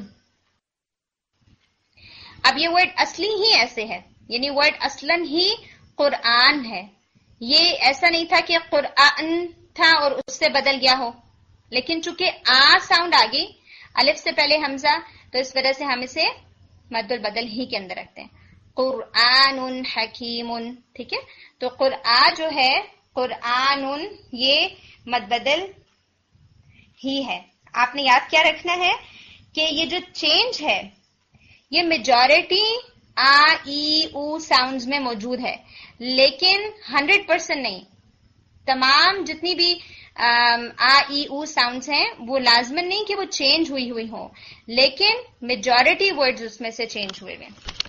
اب یہ ورڈ اصلی ہی ایسے ہے، یعنی ورڈ اصلاً ہی قرآن ہے. یہ ایسا نہیں تھا کہ قرآن تھا اور اس سے بدل گیا ہو، لیکن چونکہ آ ساؤنڈ آ گئی، الف سے پہلے حمزہ، تو اس وجہ سے ہم اسے مد البدل ہی کے اندر رکھتے ہیں. قرآن حکیم. ٹھیک ہے، تو قرآن جو ہے قرآن، یہ مد بدل ہی ہے. آپ نے یاد کیا رکھنا ہے کہ یہ جو چینج ہے یہ میجورٹی آ، ای، او ساؤنڈز میں موجود ہے، لیکن ہنڈریڈ پرسینٹ نہیں. تمام جتنی بھی آ، ای، او ساؤنڈز ہیں وہ لازمن نہیں کہ وہ چینج ہوئی ہوئی ہوں، لیکن میجورٹی ورڈز اس میں سے چینج ہوئے ہوئے.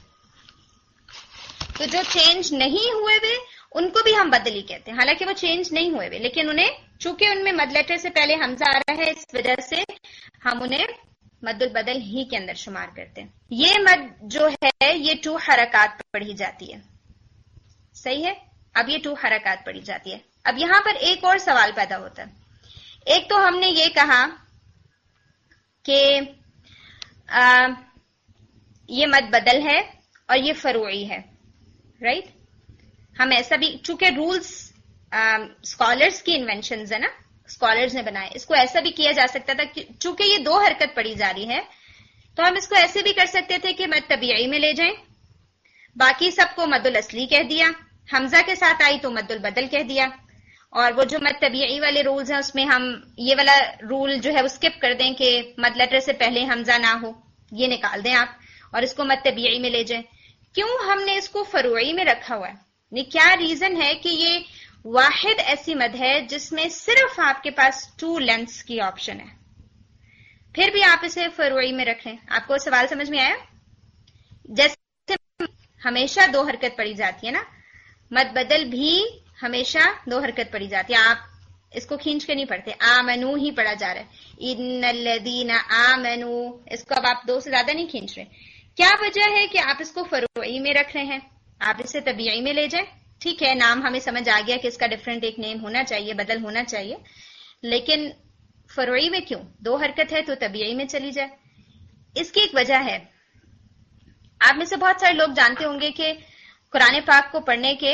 تو جو چینج نہیں ہوئے ہوئے ان کو بھی ہم بدل ہی کہتے ہیں، حالانکہ وہ چینج نہیں ہوئے ہوئے، لیکن انہیں چونکہ ان میں مد لیٹر سے پہلے حمزہ آ رہا ہے، اس وجہ سے ہم انہیں مد البدل ہی کے اندر شمار کرتے ہیں. یہ مد جو ہے یہ ٹو حرکات پڑھی جاتی ہے. صحیح ہے، اب یہ ٹو حرکات پڑھی جاتی ہے. اب یہاں پر ایک اور سوال پیدا ہوتا ہے. ایک تو ہم نے یہ کہا کہ آ, یہ مد بدل ہے اور یہ فروعی ہے، رائٹ right؟ ہم ایسا بھی، چونکہ رولز اسکالرس کی انوینشنز ہے نا، اسکالرز نے بنائے، اس کو ایسا بھی کیا جا سکتا تھا کہ چونکہ یہ دو حرکت پڑھی جا رہی ہے تو ہم اس کو ایسے بھی کر سکتے تھے کہ مد طبیعی میں لے جائیں، باقی سب کو مد الاصلی کہہ دیا، حمزہ کے ساتھ آئی تو مد البدل کہہ دیا، اور وہ جو مد طبیعی والے رولز ہیں اس میں ہم یہ والا رول جو ہے وہ اسکپ کر دیں کہ مد لیٹر سے پہلے حمزہ نہ ہو، یہ نکال دیں آپ اور اس کو مد طبیعی میں لے جائیں. کیوں ہم نے اس کو فروعی میں رکھا ہوا ہے؟ نہیں، کیا ریزن ہے کہ یہ واحد ایسی مد ہے جس میں صرف آپ کے پاس ٹو لینتھس کی آپشن ہے، پھر بھی آپ اسے فروعی میں رکھیں. آپ کو سوال سمجھ میں آیا؟ جیسے ہمیشہ دو حرکت پڑھی جاتی ہے نا، مد بدل بھی ہمیشہ دو حرکت پڑھی جاتی ہے، آپ اس کو کھینچ کے نہیں پڑھتے، آمنو ہی پڑھا جا رہا ہے، ان الذین آمنو، اس کو اب آپ دو سے زیادہ نہیں کھینچ رہے. کیا وجہ ہے کہ آپ اس کو فروعی میں رکھ رہے ہیں؟ آپ اسے طبیعی میں لے جائیں، ٹھیک ہے، نام ہمیں سمجھ آ گیا کہ اس کا ڈفرینٹ ایک نیم ہونا چاہیے، بدل ہونا چاہیے، لیکن فروعی میں کیوں؟ دو حرکت ہے تو طبیعی میں چلی جائے. اس کی ایک وجہ ہے. آپ میں سے بہت سارے لوگ جانتے ہوں گے کہ قرآن پاک کو پڑھنے کے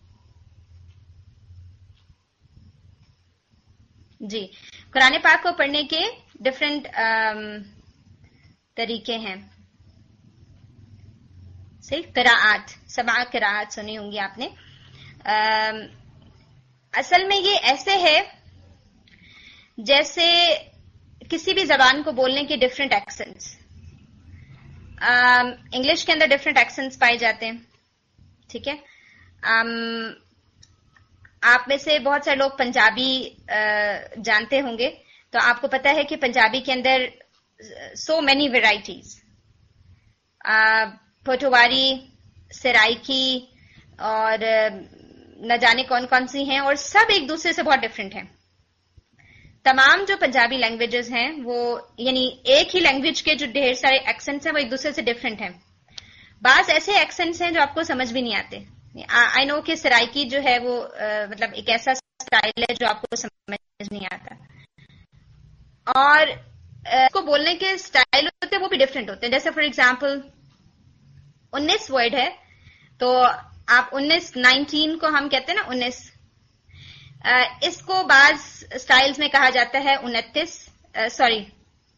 جی قرآن پاک کو پڑھنے کے ڈفرینٹ طریقے ہیں. صحیح، قراءات، سبع قراءات سنی ہوں گی آپ نے. اصل میں یہ ایسے ہے جیسے کسی بھی زبان کو بولنے کے ڈفرینٹ ایکسنٹس. انگلش کے اندر ڈفرینٹ ایکسنٹس پائے جاتے ہیں، ٹھیک ہے. آپ میں سے بہت سارے لوگ پنجابی جانتے ہوں گے، تو آپ کو پتا ہے کہ پنجابی کے اندر so many varieties, Potwari, Saraiki اور نہ جانے کون کون سی ہیں، اور سب ایک دوسرے سے بہت ڈفرینٹ ہیں. تمام جو پنجابی لینگویجز ہیں وہ یعنی ایک ہی لینگویج کے جو ڈھیر سارے ایکسنٹس ہیں وہ ایک دوسرے سے ڈفرینٹ ہیں. بعض ایسے ایکسنٹس ہیں جو آپ کو سمجھ بھی نہیں آتے. آئی نو کہ سرائکی جو ہے وہ مطلب ایک ایسا اسٹائل ہے جو آپ کو سمجھ نہیں آتا، اور اس کو بولنے کے اسٹائل ہوتے ہیں وہ بھی ڈفرینٹ ہوتے ہیں. جیسے فار ایگزامپل انیس ورڈ ہے تو آپ انیس، نائنٹین کو ہم کہتے ہیں نا انیس، اس کو بعض اسٹائلز میں کہا جاتا ہے انتیس، سوری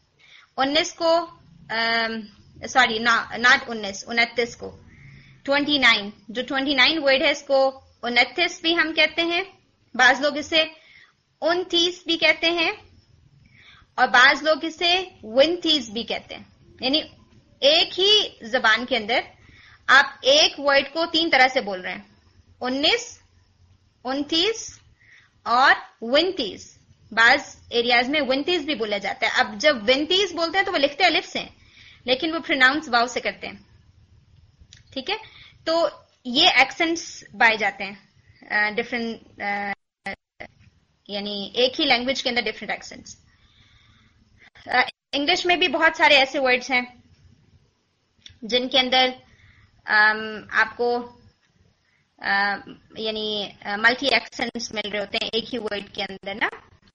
उन्नीस को, सॉरी नॉट उन्नीस, उनतीस को, ट्वेंटी नाइन, जो ट्वेंटी नाइन वर्ड है इसको उनतीस भी हम कहते हैं, बाज लोग इसे उनतीस भी कहते हैं, और बाज लोग इसे उनतीस भी कहते हैं। यानी एक ही जबान के अंदर आप एक वर्ड को तीन तरह से बोल रहे हैं, उन्नीस, उनतीस और उनतीस। बाज एरियाज में उनतीस भी बोला जाता है। अब जब उनतीस बोलते हैं तो वो लिखते अलिफ से, लेकिन वो प्रोनाउंस वाव से करते हैं, ठीक है। तो ये एक्सेंट्स पाए जाते हैं डिफरेंट, यानी एक ही लैंग्वेज के अंदर डिफरेंट एक्सेंट्स। इंग्लिश में भी बहुत सारे ऐसे वर्ड्स हैं जिनके अंदर um, आपको uh, यानी मल्टी एक्सेंट्स मिल रहे होते हैं एक ही वर्ड के अंदर ना।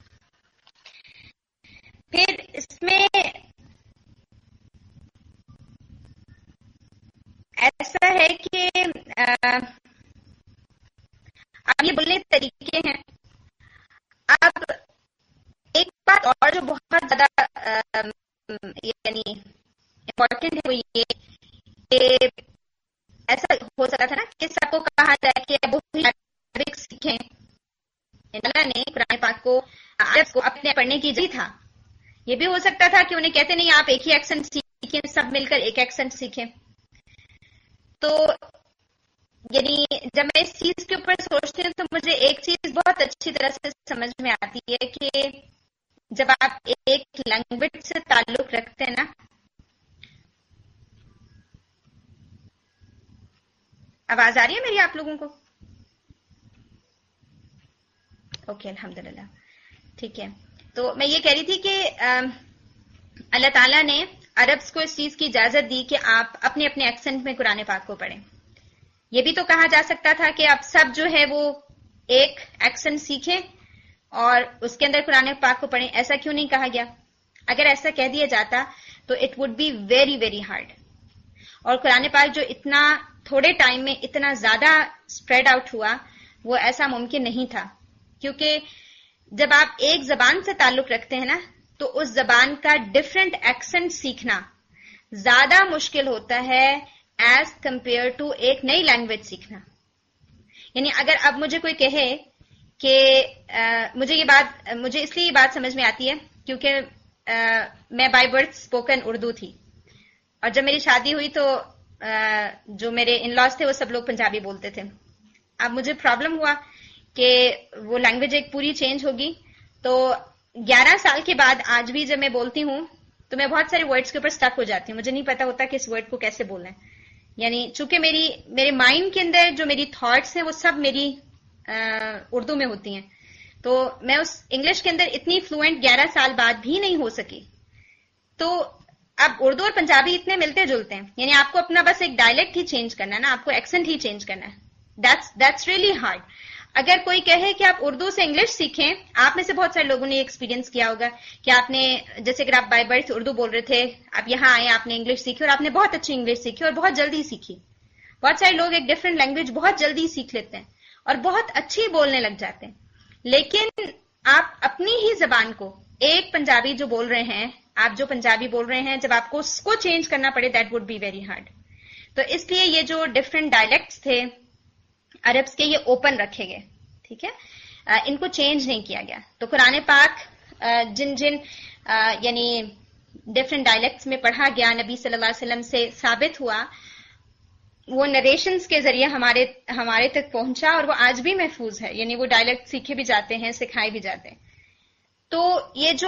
फिर इसमें ऐसा है कि uh, अब ये बोलने के तरीके हैं। अब एक बात और जो बहुत ज्यादा यानी इम्पोर्टेंट है वो ये कि ऐसा हो सकता था ना कि सबको कहा जाए कि अब वही अरबिक सीखें। अल्लाह ने कुरान पाक को अरब को अपने पढ़ने की इजाजत था। ये भी हो सकता था कि उन्हें कहते नहीं आप एक ही एक्सेंट सीखें, सब मिलकर एक एक्सेंट सीखें। तो यानी जब मैं इस चीज के ऊपर सोचती हूँ तो मुझे एक चीज बहुत अच्छी तरह से समझ में आती है कि जब आप एक लैंग्वेज से ताल्लुक रखते हैं ना, आवाज आ रही है मेरी आप लोगों को? ओके, अल्हम्दुलिल्लाह, ठीक है। तो मैं ये कह रही थी कि अल्लाह ताला ने अरब्स को इस चीज की इजाजत दी कि आप अपने अपने एक्सेंट में कुरान पाक को पढ़ें। ये भी तो कहा जा सकता था कि आप सब जो है वो एक एक्सेंट सीखें और उसके अंदर कुरान पाक को पढ़ें। ऐसा क्यों नहीं कहा गया? अगर ऐसा कह दिया जाता तो it would be very very hard, और कुरान पाक जो इतना थोड़े टाइम में इतना ज्यादा स्प्रेड आउट हुआ वो ऐसा मुमकिन नहीं था। क्योंकि जब आप एक जबान से ताल्लुक रखते हैं ना तो उस जबान का डिफरेंट एक्सेंट सीखना ज्यादा मुश्किल होता है एज कंपेयर टू एक नई लैंग्वेज सीखना। यानी अगर अब मुझे कोई कहे कि मुझे ये बात मुझे इसलिए ये बात समझ में आती है क्योंकि आ, मैं बाय बर्थ स्पोकन उर्दू थी, और जब मेरी शादी हुई तो आ, जो मेरे इन लॉज थे वो सब लोग पंजाबी बोलते थे। अब मुझे प्रॉब्लम हुआ कि वो लैंग्वेज एक पूरी चेंज होगी। तो ग्यारह साल के बाद आज भी जब मैं बोलती हूँ तो मैं बहुत सारे वर्ड्स के ऊपर स्टक हो जाती हूँ, मुझे नहीं पता होता कि इस वर्ड को कैसे बोलना है। यानी चूंकि मेरी मेरे माइंड के अंदर जो मेरी थॉट्स हैं वो सब मेरी उर्दू में होती हैं, तो मैं उस इंग्लिश के अंदर इतनी फ्लुएंट ग्यारह साल बाद भी नहीं हो सकी। तो अब उर्दू और पंजाबी इतने मिलते जुलते हैं, यानी आपको अपना बस एक डायलेक्ट ही चेंज करना है ना, आपको एक्सेंट ही चेंज करना है। That's that's really hard. अगर कोई कहे कि आप उर्दू से इंग्लिश सीखें, आप में से बहुत सारे लोगों ने एक्सपीरियंस किया होगा कि आपने जैसे अगर आप बाय बर्थ उर्दू बोल रहे थे, आप यहाँ आए, आपने इंग्लिश सीखी और आपने बहुत अच्छी इंग्लिश सीखी और बहुत जल्दी सीखी। बहुत सारे लोग एक डिफरेंट लैंग्वेज बहुत जल्दी सीख लेते हैं और बहुत अच्छी बोलने लग जाते हैं। लेकिन आप अपनी ही जबान को, एक पंजाबी जो बोल रहे हैं, आप जो पंजाबी बोल रहे हैं, जब आपको उसको चेंज करना पड़े that would be very hard. तो इसलिए ये जो डिफरेंट डायलेक्ट्स थे अरब्स के, ये ओपन रखे गए, ठीक है, आ, इनको चेंज नहीं किया गया। तो कुरान पाक आ, जिन जिन यानी डिफरेंट डायलेक्ट्स में पढ़ा गया, नबी सल्लल्लाहु अलैहि वसल्लम से साबित हुआ, वो नरेशंस के जरिए हमारे हमारे तक पहुंचा और वो आज भी महफूज है। यानी वो डायलेक्ट सीखे भी जाते हैं, सिखाए भी जाते हैं। तो ये जो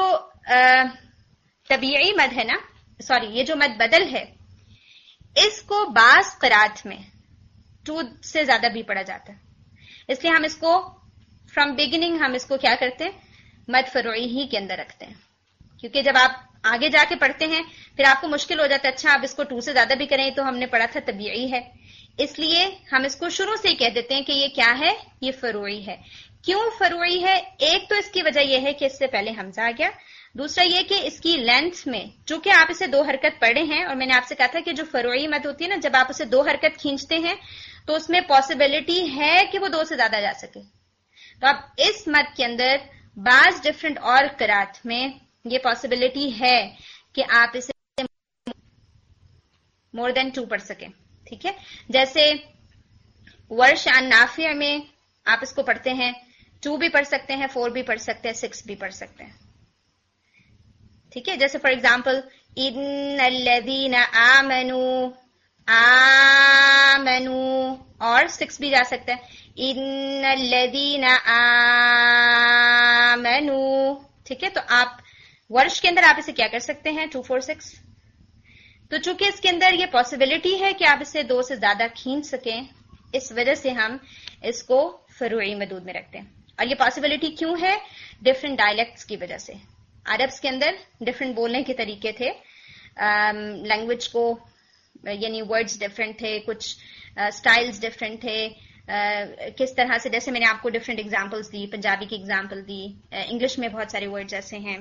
तबीई मद है ना, सॉरी ये जो मद बदल है, इसको बास क़िरात में टू से ज्यादा भी पढ़ा जाता है। इसलिए हम इसको फ्रॉम बिगिनिंग हम इसको क्या करते हैं, मद फरूई ही के अंदर रखते हैं। क्योंकि जब आप आगे जाके पढ़ते हैं फिर आपको मुश्किल हो जाता है, अच्छा अब इसको टू से ज्यादा भी करें, तो हमने पढ़ा था तबीई है, इसलिए हम इसको शुरू से ही कह देते हैं कि ये क्या है, ये फरूई है। क्यों फरूई है? एक तो इसकी वजह यह है कि इससे पहले हमजा आ गया, दूसरा ये कि इसकी लेंथ में, चूंकि आप इसे दो हरकत पढ़े हैं, और मैंने आपसे कहा था कि जो फरूई मद होती है ना, जब आप उसे दो हरकत खींचते हैं तो उसमें पॉसिबिलिटी है कि वो दो से ज्यादा जा सके। तो अब इस मद के अंदर बाज डिफरेंट और क़िरात में ये पॉसिबिलिटी है کہ آپ اسے مور دین ٹو پڑھ سکیں. ٹھیک ہے, جیسے ورش عن نافع میں آپ اس کو پڑھتے ہیں, ٹو بھی پڑھ سکتے ہیں, فور بھی پڑھ سکتے ہیں, سکس بھی پڑھ سکتے ہیں. ٹھیک ہے, جیسے فار ایگزامپل ان الذین آمنوا, آمنوا, اور سکس بھی جا سکتا ہے, ان الذین آمنوا. ٹھیک ہے, تو آپ ورش کے اندر آپ اسے کیا کر سکتے ہیں, ٹو فور سکس. تو چونکہ اس کے اندر یہ پاسبلٹی ہے کہ آپ اسے دو سے زیادہ کھینچ سکیں, اس وجہ سے ہم اس کو فروعی مدود میں رکھتے ہیں. اور یہ پاسبلٹی کیوں ہے؟ ڈفرنٹ ڈائلیکٹس کی وجہ سے. عربس کے اندر ڈفرنٹ بولنے کے طریقے تھے, لینگویج کو یعنی ورڈز ڈفرنٹ تھے, کچھ اسٹائلز ڈفرنٹ تھے, کس طرح سے, جیسے میں نے آپ کو ڈفرنٹ ایگزامپلس دی, پنجابی کی ایگزامپل دی, انگلش میں بہت سارے ورڈز ایسے ہیں.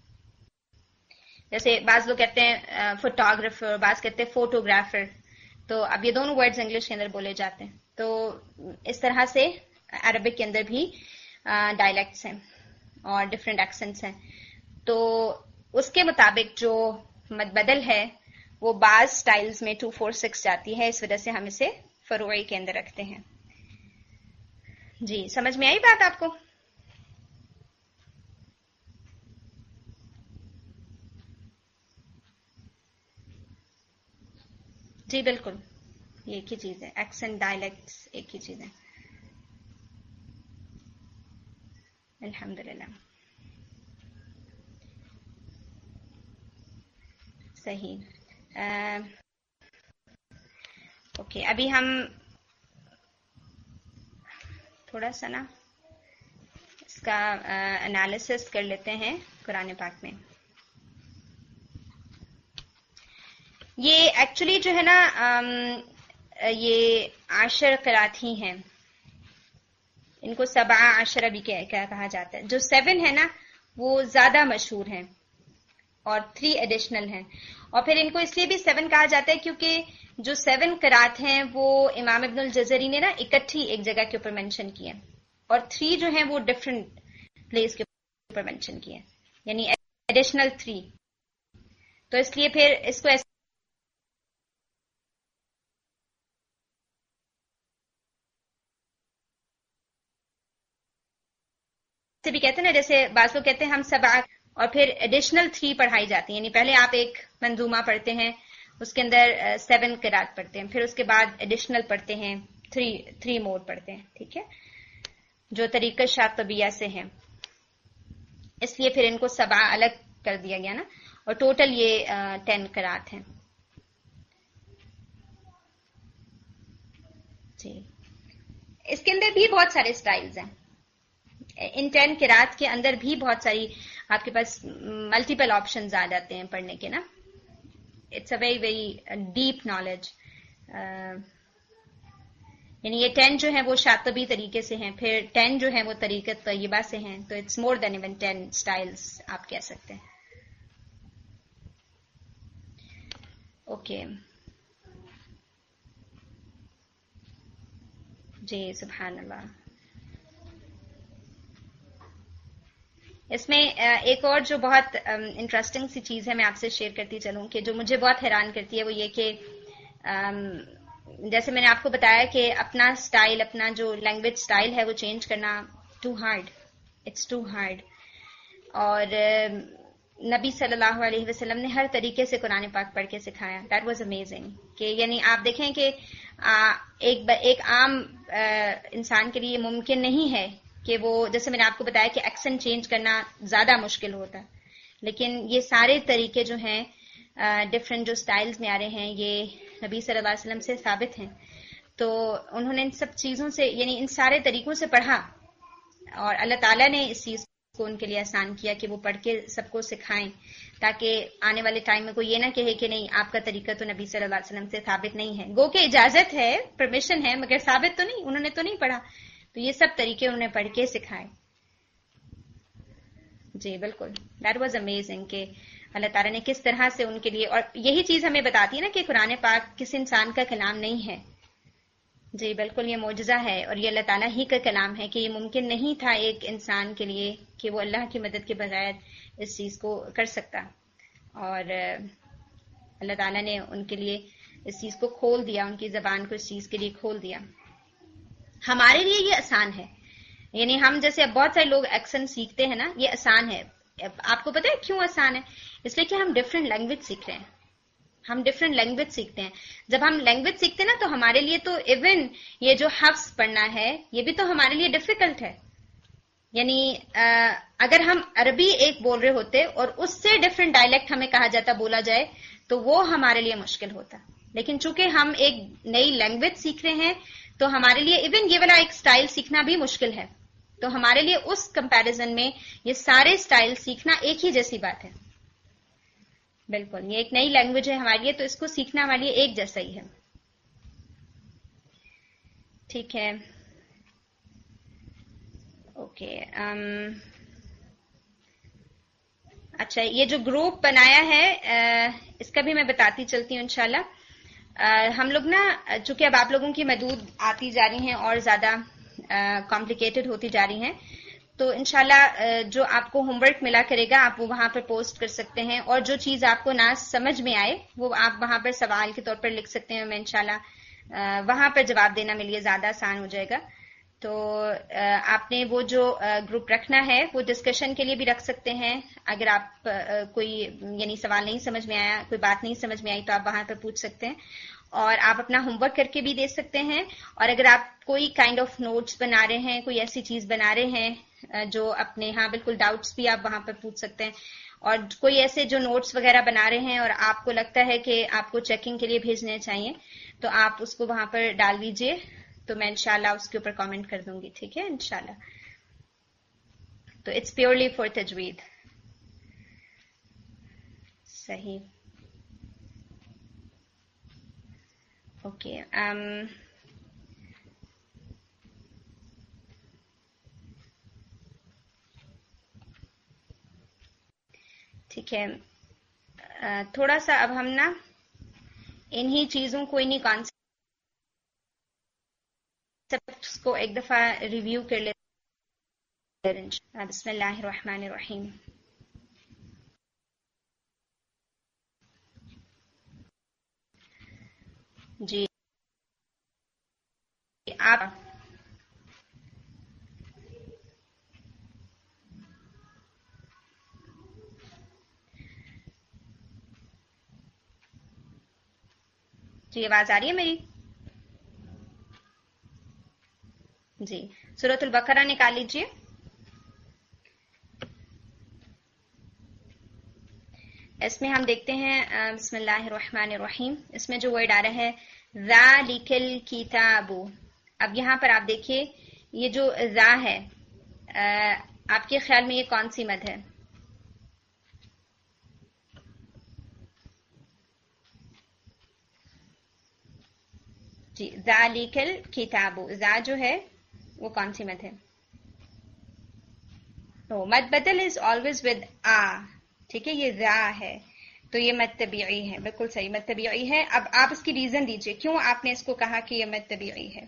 جیسے بعض لوگ کہتے ہیں فوٹوگرافر, بعض کہتے ہیں فوٹوگرافر, تو اب یہ دونوں ورڈز انگلش کے اندر بولے جاتے ہیں. تو اس طرح سے عربک کے اندر بھی ڈائلیکٹس ہیں اور ڈفرینٹ ایکسنٹس ہیں. تو اس کے مطابق جو مد بدل ہے وہ بعض سٹائلز میں ٹو فور سکس جاتی ہے, اس وجہ سے ہم اسے فروعی کے اندر رکھتے ہیں. جی سمجھ میں آئی بات آپ کو؟ جی بالکل, یہ ایک ہی چیز ہے, ایکسنٹ ڈائلیکٹس ایک ہی چیز ہے. الحمدللہ صحیح. اوکے, ابھی ہم تھوڑا سا نا اس کا انالیسس کر لیتے ہیں قرآن پاک میں. یہ ایکچولی جو ہے نا یہ عشر قرات ہی ہیں, ان کو سبع عشر بھی کیا کہا جاتا ہے. جو سیون ہے نا وہ زیادہ مشہور ہیں اور تھری ایڈیشنل ہیں, اور پھر ان کو اس لیے بھی سیون کہا جاتا ہے کیونکہ جو سیون قرات ہیں وہ امام ابن الجزری نے نا اکٹھی ایک جگہ کے اوپر مینشن کی ہیں, اور تھری جو ہیں وہ ڈفرنٹ پلیس کے اوپر مینشن کی ہیں, یعنی ایڈیشنل تھری. تو اس لیے پھر اس کو ایسے بھی کہتے ہیں نا, جیسے بعض لوگ کہتے ہیں ہم سبع اور پھر ایڈیشنل تھری پڑھائی جاتی ہیں, یعنی پہلے آپ ایک منظومہ پڑھتے ہیں, اس کے اندر سیون قرات پڑھتے ہیں, پھر اس کے بعد ایڈیشنل پڑھتے ہیں, تھری تھری مور پڑھتے ہیں. ٹھیک ہے, جو طریقہ شاطبیہ سے ہیں, اس لیے پھر ان کو سبع الگ کر دیا گیا نا, اور ٹوٹل یہ ٹین قرات ہیں. جی اس کے اندر بھی بہت سارے سٹائلز ہیں, ان ٹین قرات کے اندر بھی بہت ساری آپ کے پاس ملٹیپل آپشنز آ جاتے ہیں پڑھنے کے نا. It's a very very deep knowledge. یعنی یہ ٹین جو ہیں وہ شاطبی طریقے سے ہیں, پھر ٹین جو ہیں وہ طریقت طیبہ سے ہیں, تو it's more than even ten styles آپ کہہ سکتے ہیں. اوکے جی سبحان اللہ. اس میں ایک اور جو بہت انٹرسٹنگ سی چیز ہے میں آپ سے شیئر کرتی چلوں, کہ جو مجھے بہت حیران کرتی ہے وہ یہ کہ جیسے میں نے آپ کو بتایا کہ اپنا سٹائل, اپنا جو لینگویج سٹائل ہے وہ چینج کرنا too hard, it's too hard. اور نبی صلی اللہ علیہ وسلم نے ہر طریقے سے قرآن پاک پڑھ کے سکھایا. That was amazing. کہ یعنی آپ دیکھیں کہ ایک ایک عام انسان کے لیے ممکن نہیں ہے کہ وہ, جیسے میں نے آپ کو بتایا کہ ایکسنٹ چینج کرنا زیادہ مشکل ہوتا ہے, لیکن یہ سارے طریقے جو ہیں ڈفرینٹ جو سٹائلز میں آ رہے ہیں یہ نبی صلی اللہ علیہ وسلم سے ثابت ہیں. تو انہوں نے ان سب چیزوں سے, یعنی ان سارے طریقوں سے پڑھا, اور اللہ تعالیٰ نے اس چیز کو ان کے لیے آسان کیا کہ وہ پڑھ کے سب کو سکھائیں, تاکہ آنے والے ٹائم میں کوئی یہ نہ کہے کہ نہیں آپ کا طریقہ تو نبی صلی اللہ علیہ وسلم سے ثابت نہیں ہے. گو کہ اجازت ہے, پرمیشن ہے, مگر ثابت تو نہیں, انہوں نے تو نہیں پڑھا. تو یہ سب طریقے انہوں نے پڑھ کے سکھائے. جی بالکل, دیٹ واز امیزنگ کہ اللہ تعالیٰ نے کس طرح سے ان کے لیے, اور یہی چیز ہمیں بتاتی ہے نا کہ قرآن پاک کسی انسان کا کلام نہیں ہے. جی بالکل, یہ معجزہ ہے, اور یہ اللہ تعالیٰ ہی کا کلام ہے, کہ یہ ممکن نہیں تھا ایک انسان کے لیے کہ وہ اللہ کی مدد کے بغیر اس چیز کو کر سکتا. اور اللہ تعالیٰ نے ان کے لیے اس چیز کو کھول دیا، ان کی زبان کو اس چیز کے لیے کھول دیا. ہمارے لیے یہ آسان ہے، یعنی ہم جیسے اب بہت سارے لوگ ایکسنٹ سیکھتے ہیں نا، یہ آسان ہے. آپ کو پتا ہے کیوں آسان ہے؟ اس لیے کہ ہم ڈفرینٹ لینگویج سیکھ رہے ہیں. ہم ڈفرینٹ لینگویج سیکھتے ہیں. جب ہم لینگویج سیکھتے ہیں نا تو ہمارے لیے تو ایون یہ جو حفظ پڑھنا ہے یہ بھی تو ہمارے لیے ڈیفیکلٹ ہے. یعنی اگر ہم عربی ایک بول رہے ہوتے اور اس سے ڈفرینٹ ڈائلیکٹ ہمیں کہا جاتا بولا جائے تو وہ ہمارے لیے مشکل ہوتا. لیکن چونکہ ہم ایک نئی لینگویج سیکھ رہے ہیں تو ہمارے لیے ایون یہ والا ایک سٹائل سیکھنا بھی مشکل ہے. تو ہمارے لیے اس کمپیریزن میں یہ سارے سٹائل سیکھنا ایک ہی جیسی بات ہے. بالکل، یہ ایک نئی لینگویج ہے ہمارے لیے، تو اس کو سیکھنا ہمارے لیے ایک جیسا ہی ہے. ٹھیک ہے، اوکے. اچھا، یہ جو گروپ بنایا ہے اس کا بھی میں بتاتی چلتی ہوں انشاءاللہ. ہم لوگ نا چونکہ اب آپ لوگوں کی مدود آتی جا رہی ہیں اور زیادہ کمپلیکیٹڈ ہوتی جا رہی ہیں، تو انشاءاللہ جو آپ کو ہوم ورک ملا کرے گا آپ وہ وہاں پر پوسٹ کر سکتے ہیں، اور جو چیز آپ کو نہ سمجھ میں آئے وہ آپ وہاں پر سوال کے طور پر لکھ سکتے ہیں. میں انشاءاللہ وہاں پر جواب دینا میرے لیے زیادہ آسان ہو جائے گا. تو آپ نے وہ جو گروپ رکھنا ہے وہ ڈسکشن کے لیے بھی رکھ سکتے ہیں. اگر آپ کوئی یعنی سوال نہیں سمجھ میں آیا، کوئی بات نہیں سمجھ میں آئی تو آپ وہاں پر پوچھ سکتے ہیں، اور آپ اپنا ہوم ورک کر کے بھی دے سکتے ہیں. اور اگر آپ کوئی کائنڈ آف نوٹس بنا رہے ہیں، کوئی ایسی چیز بنا رہے ہیں جو اپنے ہاں بالکل ڈاؤٹس بھی آپ وہاں پر پوچھ سکتے ہیں. اور کوئی ایسے جو نوٹس وغیرہ بنا رہے ہیں اور آپ کو لگتا ہے کہ آپ کو چیکنگ کے لیے بھیجنے چاہیے تو آپ اس کو وہاں پر ڈال دیجئے، تو میں انشاءاللہ اس کے اوپر کامنٹ کر دوں گی. ٹھیک ہے انشاءاللہ. تو اٹس پیورلی فار تجوید. صحیح، اوکے. ٹھیک ہے، تھوڑا سا اب ہم نا انہی چیزوں کو، انہی کانسیپٹس کو ایک دفعہ ریویو کر لیتے ہیں. بسم اللہ الرحمن الرحیم. جی آپ جی آواز آ رہی ہے میری؟ جی، سورۃ البقرہ نکال لیجئے. اس میں ہم دیکھتے ہیں بسم اللہ الرحمن الرحیم، اس میں جو ورڈ آ رہا ہے ذالک الکتاب. اب یہاں پر آپ دیکھیے یہ جو ذا ہے، آپ کے خیال میں یہ کون سی مد ہے؟ جی، ذالک الکتاب، ذا جو ہے وہ کون سی مد ہے؟ تو مد بدل از آلویز ود آ. ٹھیک ہے، یہ ذا ہے تو یہ مد طبیعی ہے. بالکل صحیح، مد طبیعی ہے. اب آپ اس کی ریزن دیجئے کیوں آپ نے اس کو کہا کہ یہ مد طبیعی ہے.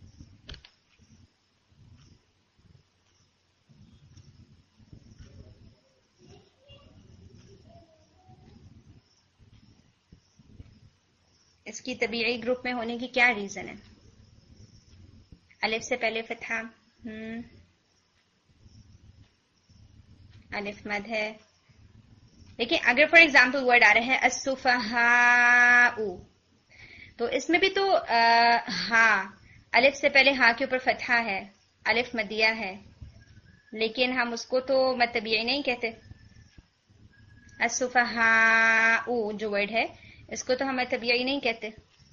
اس کی طبیعی گروپ میں ہونے کی کیا ریزن ہے؟ الف سے پہلے فتحہ، ہم الف مد ہے. دیکھیں اگر فار ایگزامپل ورڈ آ رہا ہے السفہاء، تو اس میں بھی تو ہاں الف سے پہلے ہاں کے اوپر فتحہ ہے، الف مدیہ ہے، لیکن ہم اس کو تو مد طبیعی نہیں کہتے. السفہاء جو ورڈ ہے اس کو تو ہم مد طبیعی نہیں کہتے.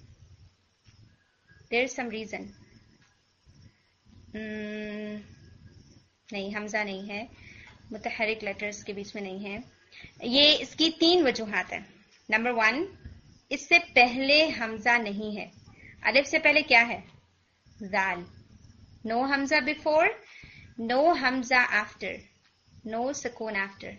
There is some reason. نہیں، حمزہ نہیں ہے، متحرک لیٹرز کے بیچ میں نہیں ہے. یہ اس کی تین وجوہات ہیں. نمبر ون، اس سے پہلے حمزہ نہیں ہے. الف سے پہلے کیا ہے؟ ذال. نو حمزہ بیفور، نو حمزہ آفٹر، نو سکون آفٹر.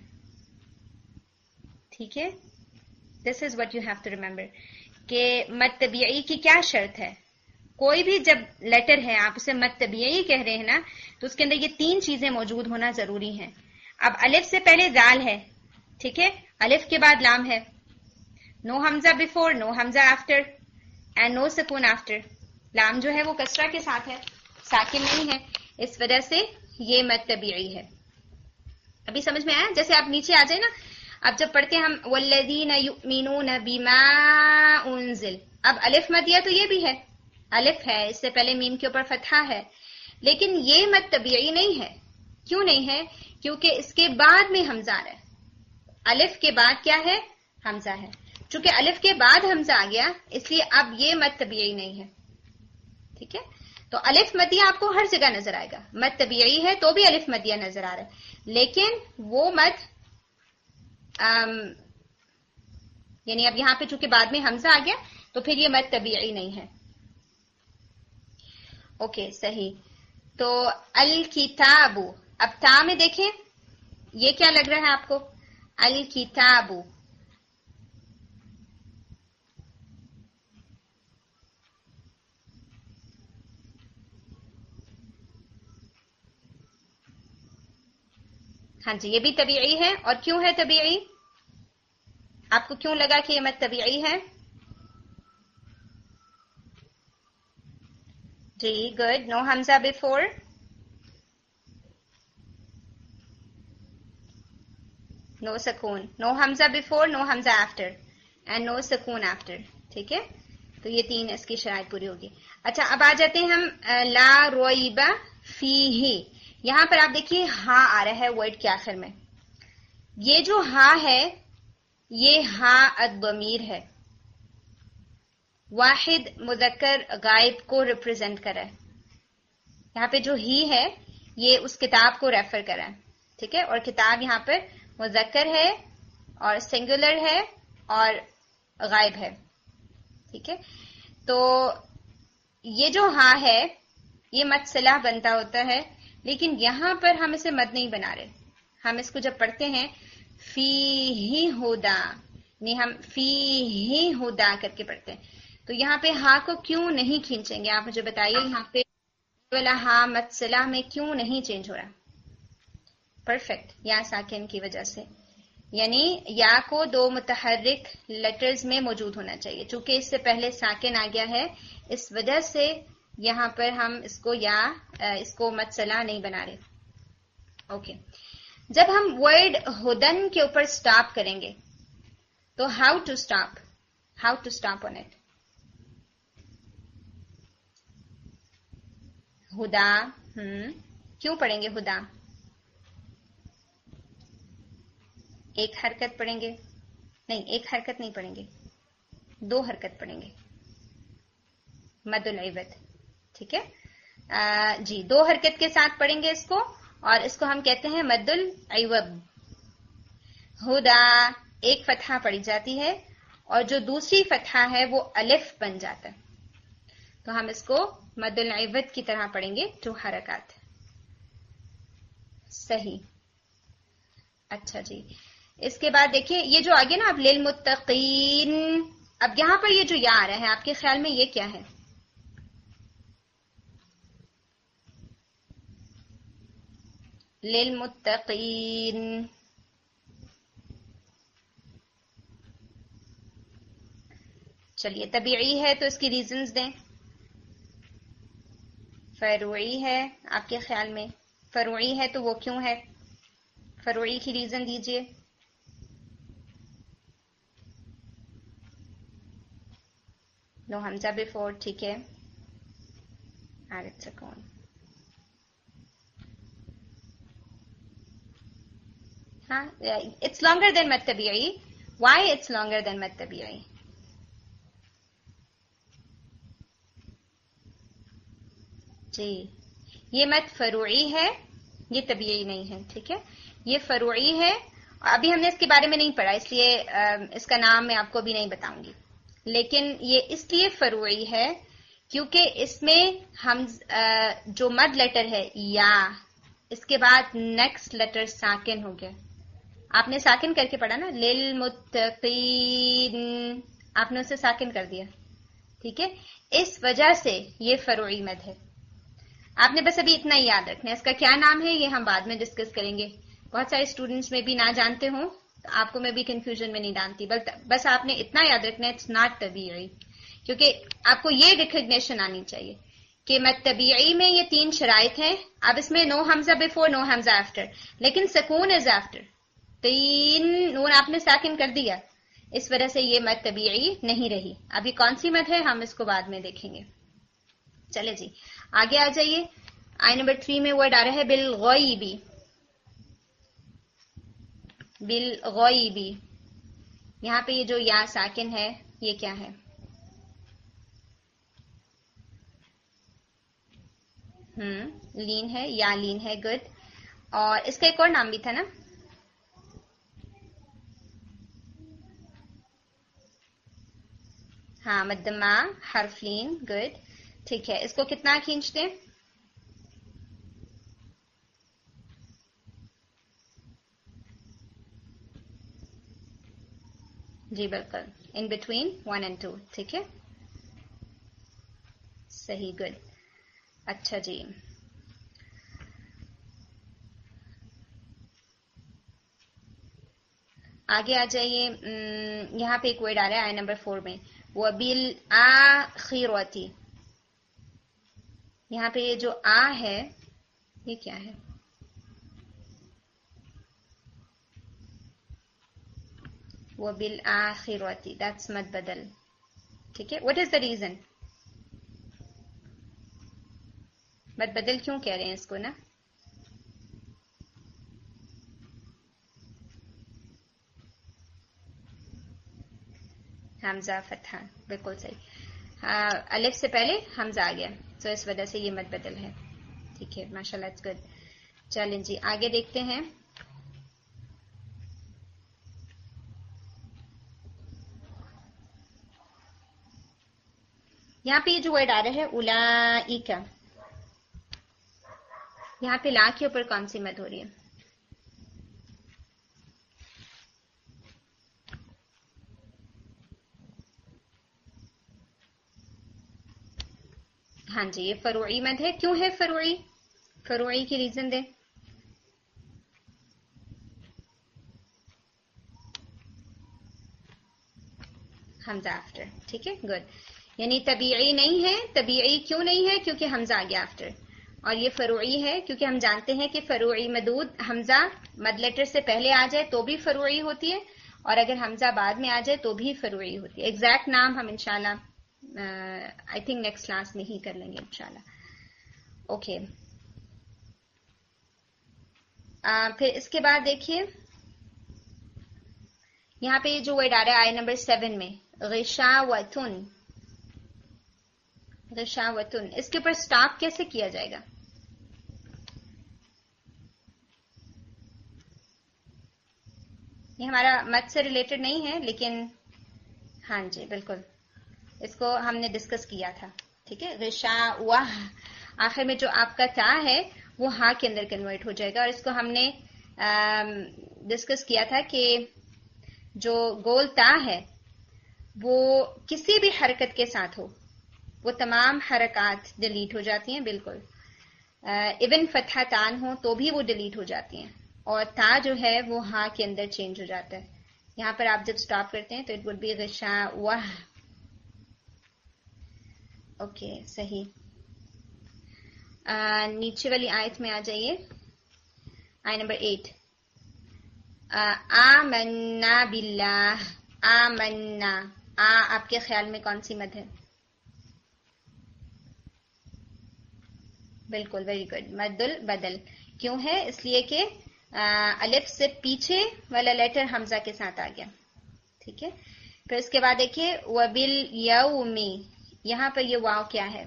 ٹھیک ہے، this is what you have to remember کہ مد طبیعی کی کیا شرط ہے. کوئی بھی جب لیٹر ہے آپ اسے مد طبیعی کہہ رہے ہیں نا تو اس کے اندر یہ تین چیزیں موجود ہونا ضروری ہیں. اب الف سے پہلے ذال ہے، ٹھیک ہے، الف کے بعد لام ہے. نو حمزہ بفور، نو حمزہ آفٹر، اینڈ نو سکون آفٹر. لام جو ہے وہ کسرہ کے ساتھ ہے، ساکن نہیں ہے، اس وجہ سے یہ مد طبیعی ہے. ابھی سمجھ میں آیا؟ جیسے آپ نیچے آ جائیں نا، اب جب پڑھتے ہیں ہم والذین یؤمنون بما انزل، اب الف مد دیا تو یہ بھی ہے، الف ہے، اس سے پہلے میم کے اوپر فتحہ ہے، لیکن یہ مد طبیعی نہیں ہے. کیوں نہیں ہے؟ کیونکہ اس کے بعد میں حمزہ آ رہا ہے. الف کے بعد کیا ہے؟ حمزہ ہے. چونکہ الف کے بعد حمزہ آ گیا اس لیے اب یہ مد طبیعی نہیں ہے. ٹھیک ہے؟ تو الف مدیہ آپ کو ہر جگہ نظر آئے گا. مد طبیعی ہے تو بھی الف مدیہ نظر آ رہا ہے، لیکن وہ مد آم یعنی اب یہاں پہ چونکہ بعد میں حمزہ آ گیا تو پھر یہ مد طبیعی نہیں ہے. اوکے صحیح. تو الکتاب، اب تا میں دیکھیں یہ کیا لگ رہا ہے آپ کو؟ الکتاب. ہاں جی، یہ بھی طبیعی ہے. اور کیوں ہے طبیعی؟ آپ کو کیوں لگا کہ یہ مد طبیعی ہے؟ جی گڈ. نو حمزہ بفور، نو سکون. نو حمزہ بفور، نو حمزہ آفٹر، اینڈ نو سکون آفٹر. ٹھیک ہے؟ تو یہ تین اس کی شرائط پوری ہوگی. اچھا اب آ جاتے ہیں ہم لا ریب فیہ. یہاں پر آپ دیکھیے ہا آ رہا ہے ورڈ کے آخر میں. یہ جو ہا ہے یہ ہا الضمیر ہے، واحد مذکر غائب کو ریپرزینٹ کر رہا ہے. یہاں پہ جو ہی ہے یہ اس کتاب کو ریفر کر رہا ہے. ٹھیک ہے؟ اور کتاب یہاں پر مذکر ہے اور سنگولر ہے اور غائب ہے. ٹھیک ہے؟ تو یہ جو ہاں ہے یہ مد صلح بنتا ہوتا ہے، لیکن یہاں پر ہم اسے مد نہیں بنا رہے. ہم اس کو جب پڑھتے ہیں فیہ ہدا، نہیں ہم فیہ ہدا کر کے پڑھتے ہیں. تو یہاں پہ ہا کو کیوں نہیں کھینچیں گے؟ آپ مجھے بتائیے یہاں پہ والا ہا مد صلح میں کیوں نہیں چینج ہو رہا؟ پرفیکٹ، یا ساکن کی وجہ سے. یعنی یا کو دو متحرک لیٹرز میں موجود ہونا چاہیے. چونکہ اس سے پہلے ساکن آ گیا ہے اس وجہ سے یہاں پر ہم اس کو یا اس کو مد صلح نہیں بنا رہے. اوکے. جب ہم ورڈ ہدن کے اوپر سٹاپ کریں گے تو how to stop, how to stop on it. ہدا، ہم کیوں پڑھیں گے ہدا؟ ایک حرکت پڑھیں گے؟ نہیں، ایک حرکت نہیں پڑھیں گے، دو حرکت پڑھیں گے. مد العوض. ٹھیک ہے؟ آ, جی دو حرکت کے ساتھ پڑھیں گے اس کو، اور اس کو ہم کہتے ہیں مد العوض. ہدا ایک فتحہ پڑھی جاتی ہے اور جو دوسری فتحہ ہے وہ الف بن جاتا ہے، تو ہم اس کو مد العوض کی طرح پڑھیں گے، دو حرکات. صحیح. اچھا جی. اس کے بعد دیکھیں یہ جو آگے نا اب للمتقین، اب یہاں پر یہ جو یا آ رہا ہے آپ کے خیال میں یہ کیا ہے؟ للمتقین. چلیے طبیعی ہے تو اس کی ریزنز دیں. فروعی ہے آپ کے خیال میں؟ فروعی ہے تو وہ کیوں ہے؟ فروعی کی ریزن دیجئے. نو حمزہ بفور. ٹھیک ہے. حارث سکون. ہاں اٹس لانگر دین مد طبیعی. وائی اٹس لانگر دین مد طبیعی؟ جی یہ مد فروعی ہے، یہ طبیعی نہیں ہے. ٹھیک ہے؟ یہ فروعی ہے. ابھی ہم نے اس کے بارے میں نہیں پڑھا اس لیے اس کا نام میں آپ کو بھی نہیں بتاؤں گی، لیکن یہ اس لیے فروعی ہے کیونکہ اس میں ہم جو مد لیٹر ہے یا اس کے بعد نیکسٹ لیٹر ساکن ہو گیا. آپ نے ساکن کر کے پڑھا نا للمتقین، آپ نے اسے ساکن کر دیا. ٹھیک ہے؟ اس وجہ سے یہ فروعی مد ہے. آپ نے بس ابھی اتنا ہی یاد رکھنا ہے. اس کا کیا نام ہے یہ ہم بعد میں ڈسکس کریں گے. بہت سارے اسٹوڈنٹس میں بھی نہ جانتے ہوں تو آپ کو میں بھی کنفیوژن میں نہیں ڈالتی، بس آپ نے اتنا یاد رکھنا ہے اٹس ناٹ طبیعی، کیونکہ آپ کو یہ ریکگنیشن آنی چاہیے کہ مد طبیعی میں یہ تین شرائط ہیں. اب اس میں نو حمزہ بفور نو حمزہ آفٹر، لیکن سکون از آفٹر، تین نون آپ نے ساکن کر دیا، اس وجہ سے یہ مد طبیعی نہیں رہی. ابھی کون سی مد ہے ہم اس کو بعد میں دیکھیں گے. چلے جی آگے آ جائیے. آئی نمبر تھری میں ورڈ آ رہا ہے بالغیبی. بالغیبی یہاں پہ یہ جو یا ساکن ہے یہ کیا ہے؟ ہم لین ہے، یا لین ہے. گڈ. اور اس کا ایک اور نام بھی تھا نا؟ ہاں مدما حرف لین. گڈ. ٹھیک ہے، اس کو کتنا کھینچتے ہیں؟ جی بالکل، in between one and two. ٹھیک ہے صحیح. گڈ. اچھا جی آگے آ جائیے. یہاں پہ ایک ورڈ آ رہا ہے آئی نمبر فور میں، وَبِالْآخِرَةِ. یہاں پہ یہ جو آ ہے یہ کیا ہے؟ وَبِالْآخِرَةِ that's مد بدل. ٹھیک ہے، what is the reason؟ مد بدل کیوں کہہ رہے ہیں اس کو نا؟ حمزہ فتحہ، بالکل صحیح. الف سے پہلے حمزہ آ گیا تو اس وجہ سے یہ مد بدل ہے. ٹھیک ہے ماشاء اللہ، اٹس گڈ. چلیں جی آگے دیکھتے ہیں. یہاں پہ یہ جو ورڈ آ رہا ہے اولئک، یہاں پہ لا کے اوپر کون سی مد ہو رہی ہے؟ ہاں جی یہ فروعی مد ہے. کیوں ہے فروعی؟ فروعی کی ریزن دیں. حمزہ آفٹر. ٹھیک ہے گڈ. یعنی طبیعی نہیں ہے. طبیعی کیوں نہیں ہے؟ کیونکہ حمزہ آ گیا آفٹر. اور یہ فروعی ہے کیونکہ ہم جانتے ہیں کہ فروعی مدود حمزہ مد لیٹر سے پہلے آ جائے تو بھی فروعی ہوتی ہے، اور اگر حمزہ بعد میں آ جائے تو بھی فروعی ہوتی ہے. ایگزیکٹ نام ہم انشاءاللہ آئی تھنک نیکسٹ کلاس میں ہی کر لیں گے انشاءاللہ. اوکے پھر اس کے بعد دیکھیے یہاں پہ جو ورڈ آ رہا ہے آئی نمبر سیون میں غشاوتن. غشاوتن اس کے اوپر سٹاپ کیسے کیا جائے گا؟ یہ ہمارا مت سے ریلیٹڈ نہیں ہے لیکن ہاں جی بالکل اس کو ہم نے ڈسکس کیا تھا. ٹھیک ہے غشاوہ آخر میں جو آپ کا تا ہے وہ ہاں کے اندر کنورٹ ہو جائے گا، اور اس کو ہم نے ڈسکس کیا تھا کہ جو گول تا ہے وہ کسی بھی حرکت کے ساتھ ہو وہ تمام حرکات ڈیلیٹ ہو جاتی ہیں. بالکل ایون فتحہ تان ہو تو بھی وہ ڈیلیٹ ہو جاتی ہیں، اور تا جو ہے وہ ہاں کے اندر چینج ہو جاتا ہے. یہاں پر آپ جب سٹاپ کرتے ہیں تو اٹ وڈ بی غشاوہ. اوکے صحیح. نیچے والی آیت میں آ جائیے. آیت نمبر ایٹ. آمنا باللہ. آمنا آ آپ کے خیال میں کون سی مد ہے؟ بالکل ویری گڈ مد البدل. کیوں ہے؟ اس لیے کہ الف سے پیچھے والا لیٹر حمزہ کے ساتھ آ گیا. ٹھیک ہے پھر اس کے بعد دیکھیے وبالیوم. یہاں پر یہ واو کیا ہے؟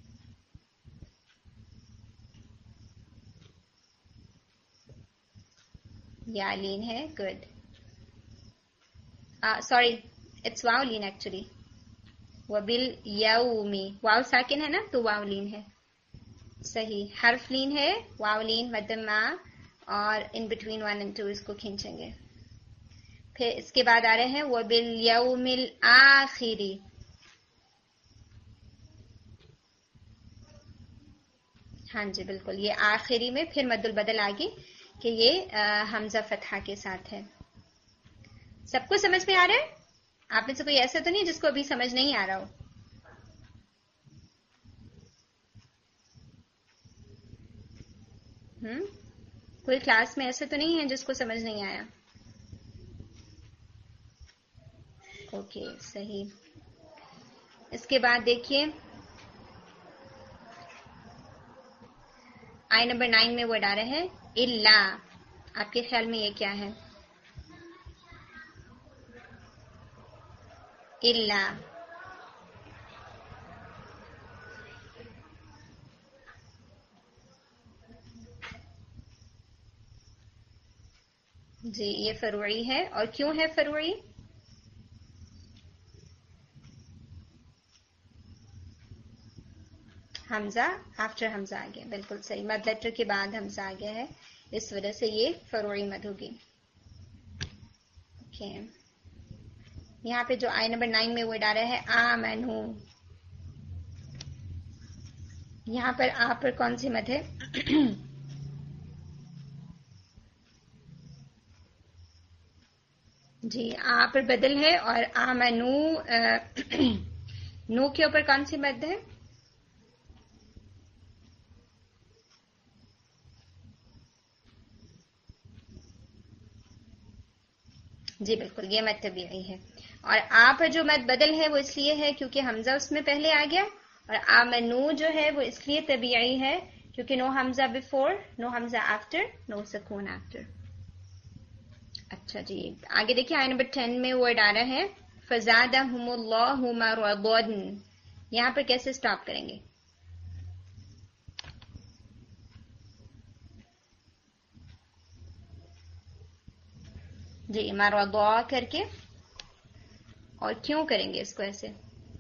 یا لین ہے. گڈ. سوری اٹس واو لین ایکچولی. وبالیوم واو ساکن ہے نا تو واو لین ہے. صحیح حرف لین ہے. واو لین مدما اور in between one and two اس کو کھینچیں گے. پھر اس کے بعد آ رہے ہیں وبالیوم الآخری. ہاں جی بالکل یہ آخری میں پھر مد البدل آگے کہ یہ حمزہ فتحہ کے ساتھ ہے. سب کو سمجھ میں آ رہا ہے؟ آپ میں سے کوئی ایسا تو نہیں جس کو ابھی سمجھ نہیں آ رہا ہو؟ ہم کوئی کلاس میں ایسا تو نہیں ہے جس کو سمجھ نہیں آیا؟ اوکے صحیح. اس کے بعد دیکھیے آئی نمبر نائن میں ورڈ آ رہا ہے الا. آپ کے خیال میں یہ کیا ہے؟ الا. جی یہ فروعی ہے. اور کیوں ہے فروعی؟ حمزہ آفٹر حمزہ آ گیا. بالکل صحیح. مد لیٹر کے بعد حمزہ آ گیا ہے، اس وجہ سے یہ فروعی مد ہوگی. اوکے. یہاں پہ جو آئی نمبر نائن میں ورڈ آ رہا ہے آمنو، یہاں پر آ پر کون سی مد ہے؟ جی آ پر بدل ہے. اور آمنو نو کے اوپر کون سی مد ہے؟ جی بالکل یہ مد طبیعی ہے. اور آ پر جو مد بدل ہے وہ اس لیے ہے کیونکہ حمزہ اس میں پہلے آ گیا. اور آمنو جو ہے وہ اس لیے طبیعی ہے کیونکہ نو حمزہ بفور، نو حمزہ آفٹر، نو سکون آفٹر. اچھا جی آگے دیکھیے آئی نمبر ٹین میں ورڈ آ رہا ہے فزادہم اللہ مرضا. یہاں پر کیسے سٹاپ کریں گے؟ جی مرضا کر کے. اور کیوں کریں گے اس کو ایسے؟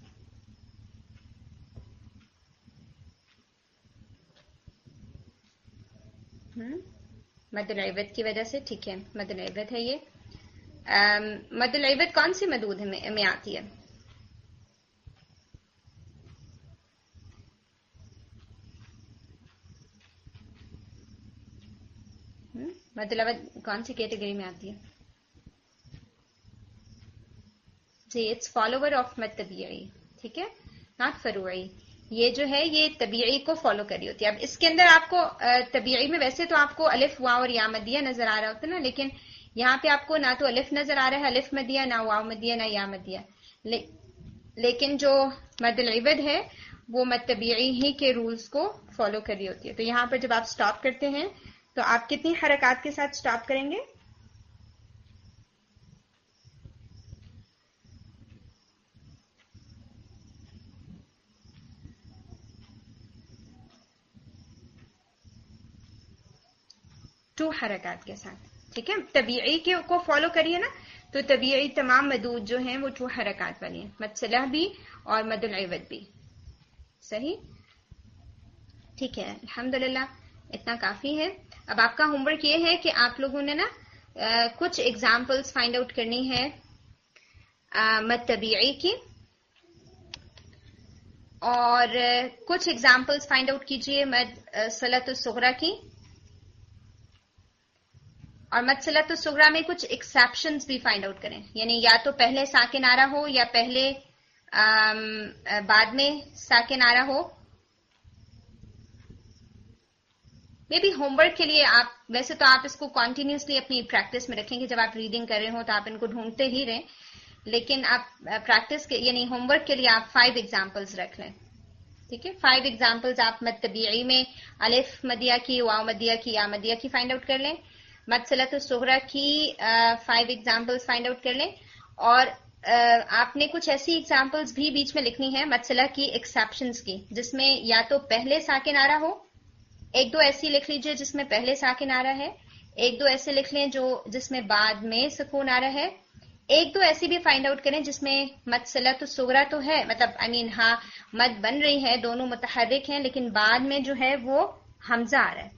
مد العوض کی وجہ سے. ٹھیک ہے مد العوض ہے یہ. مد العوض کون سی مدود میں آتی ہے؟ مد العوض کون سی کیٹیگری میں آتی ہے؟ جی اٹس فالوور آف مد طبیعی. ٹھیک ہے ناٹ فروعی. یہ جو ہے یہ طبیعی کو فالو کر رہی ہوتی ہے. اب اس کے اندر آپ کو طبیعی میں ویسے تو آپ کو الف واو اور یا مدیہ نظر آ رہا ہوتا ہے نا، لیکن یہاں پہ آپ کو نہ تو الف نظر آ رہا ہے الف مدیہ، نہ واو مدیہ، نہ یا مدیہ. لیکن جو مد العوض ہے وہ مد طبیعی ہی کے رولز کو فالو کر رہی ہوتی ہے. تو یہاں پر جب آپ سٹاپ کرتے ہیں تو آپ کتنی حرکات کے ساتھ سٹاپ کریں گے؟ ٹو حرکات کے ساتھ. ٹھیک ہے طبیعی کے کو فالو کریے نا، تو طبیعی تمام مدود جو ہیں وہ ٹو حرکات والی ہیں، مد صلہ بھی اور مد العوض بھی. صحیح ٹھیک ہے الحمدللہ اتنا کافی ہے. اب آپ کا ہوم ورک یہ ہے کہ آپ لوگوں نے نا کچھ ایگزامپلس فائنڈ آؤٹ کرنی ہے مد طبیعی کی، اور کچھ ایگزامپلس فائنڈ آؤٹ کیجئے مد صلۃ الصغریٰ کی. اور مد صلۃ الصغریٰ میں کچھ ایکسیپشنز بھی فائنڈ آؤٹ کریں، یعنی یا تو پہلے ساکن آ رہا ہو یا پہلے بعد میں ساکن آ رہا ہو. مے بی ہوم ورک کے لیے آپ ویسے تو آپ اس کو کنٹینیوسلی اپنی پریکٹس میں رکھیں گے، جب آپ ریڈنگ کر رہے ہوں تو آپ ان کو ڈھونڈتے ہی رہیں، لیکن آپ پریکٹس کے یعنی ہوم ورک کے لیے آپ فائیو ایگزامپلز رکھ لیں. ٹھیک ہے فائیو ایگزامپلز آپ مد طبیعی میں الف مدیہ کی، واو مدیہ کی، یا مدیہ کی فائنڈ آؤٹ کر لیں. مد صلۃ الصغریٰ کی فائیو ایگزامپلز فائنڈ آؤٹ کر لیں. اور آپ نے کچھ ایسی ایگزامپلز بھی بیچ میں لکھنی ہے مد صلہ کی ایکسیپشنز کی، جس میں یا تو پہلے ساکن آ رہا ہو. ایک دو ایسی لکھ لیجئے جس میں پہلے ساکن آ رہا ہے، ایک دو ایسے لکھ لیں جو جس میں بعد میں سکون آ رہا ہے، ایک دو ایسی بھی فائنڈ آؤٹ کریں جس میں مد صلۃ الصغریٰ تو ہے، مطلب آئی مین ہاں مد بن رہی ہے، دونوں متحرک ہیں، لیکن بعد میں جو ہے وہ حمزہ آ رہا ہے،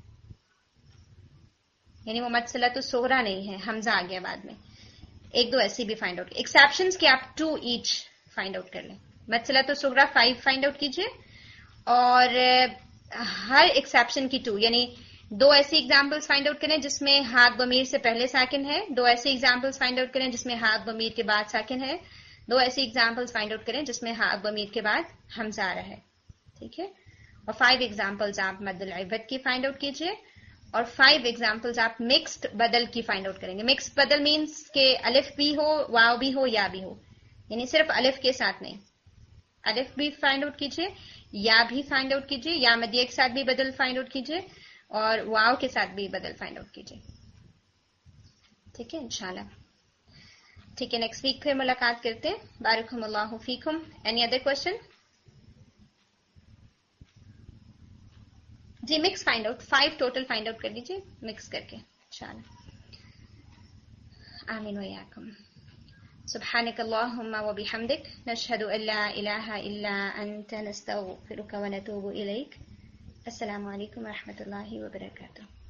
یعنی وہ مد صلۃ الصغریٰ نہیں ہے، حمزہ آ گیا بعد میں. ایک دو ایسی بھی فائنڈ آؤٹ. ایکسیپشنز کے آپ ٹو ایچ فائنڈ آؤٹ کر لیں. مد صلۃ الصغریٰ فائیو فائنڈ آؤٹ کیجئے، اور ہر ایکسیپشن کی ٹو، یعنی دو ایسی ایگزامپلس فائنڈ آؤٹ کریں جس میں ہاتھ ضمیر سے پہلے ساکن ہے. دو ایسی ایگزامپلس فائنڈ آؤٹ کریں جس میں ہاتھ ضمیر کے بعد ساکن ہے. دو ایسی ایگزامپلس فائنڈ آؤٹ کریں جس میں ہاتھ ضمیر کے بعد حمزہ آ رہا ہے. ٹھیک ہے. اور فائیو ایگزامپلز آپ مد العوض کی فائنڈ آؤٹ کیجئے اور فائیو ایگزامپلز آپ مکسڈ بدل کی فائنڈ آؤٹ کریں گے. مکسڈ بدل مینس کہ الف بھی ہو واو بھی ہو یا بھی ہو, یعنی صرف الف کے ساتھ نہیں. الف بھی فائنڈ آؤٹ کیجئے, یا بھی فائنڈ آؤٹ کیجئے, یا مدیہ کے ساتھ بھی بدل فائنڈ آؤٹ کیجئے اور واو کے ساتھ بھی بدل فائنڈ آؤٹ کیجئے. ٹھیک ہے انشاءاللہ. ٹھیک ہے, نیکسٹ ویک پھر ملاقات کرتے ہیں. بارکم اللہ فیکم. Any other question? جی mix find out, five total find out کر دیجیے مکس کر کے انشاءاللہ. آمین ویاکم. سبحانك اللهم وبحمدك نشهد أن لا إله إلا أنت نستغفرك ونتوب إليك. السلام عليكم ورحمة الله وبركاته.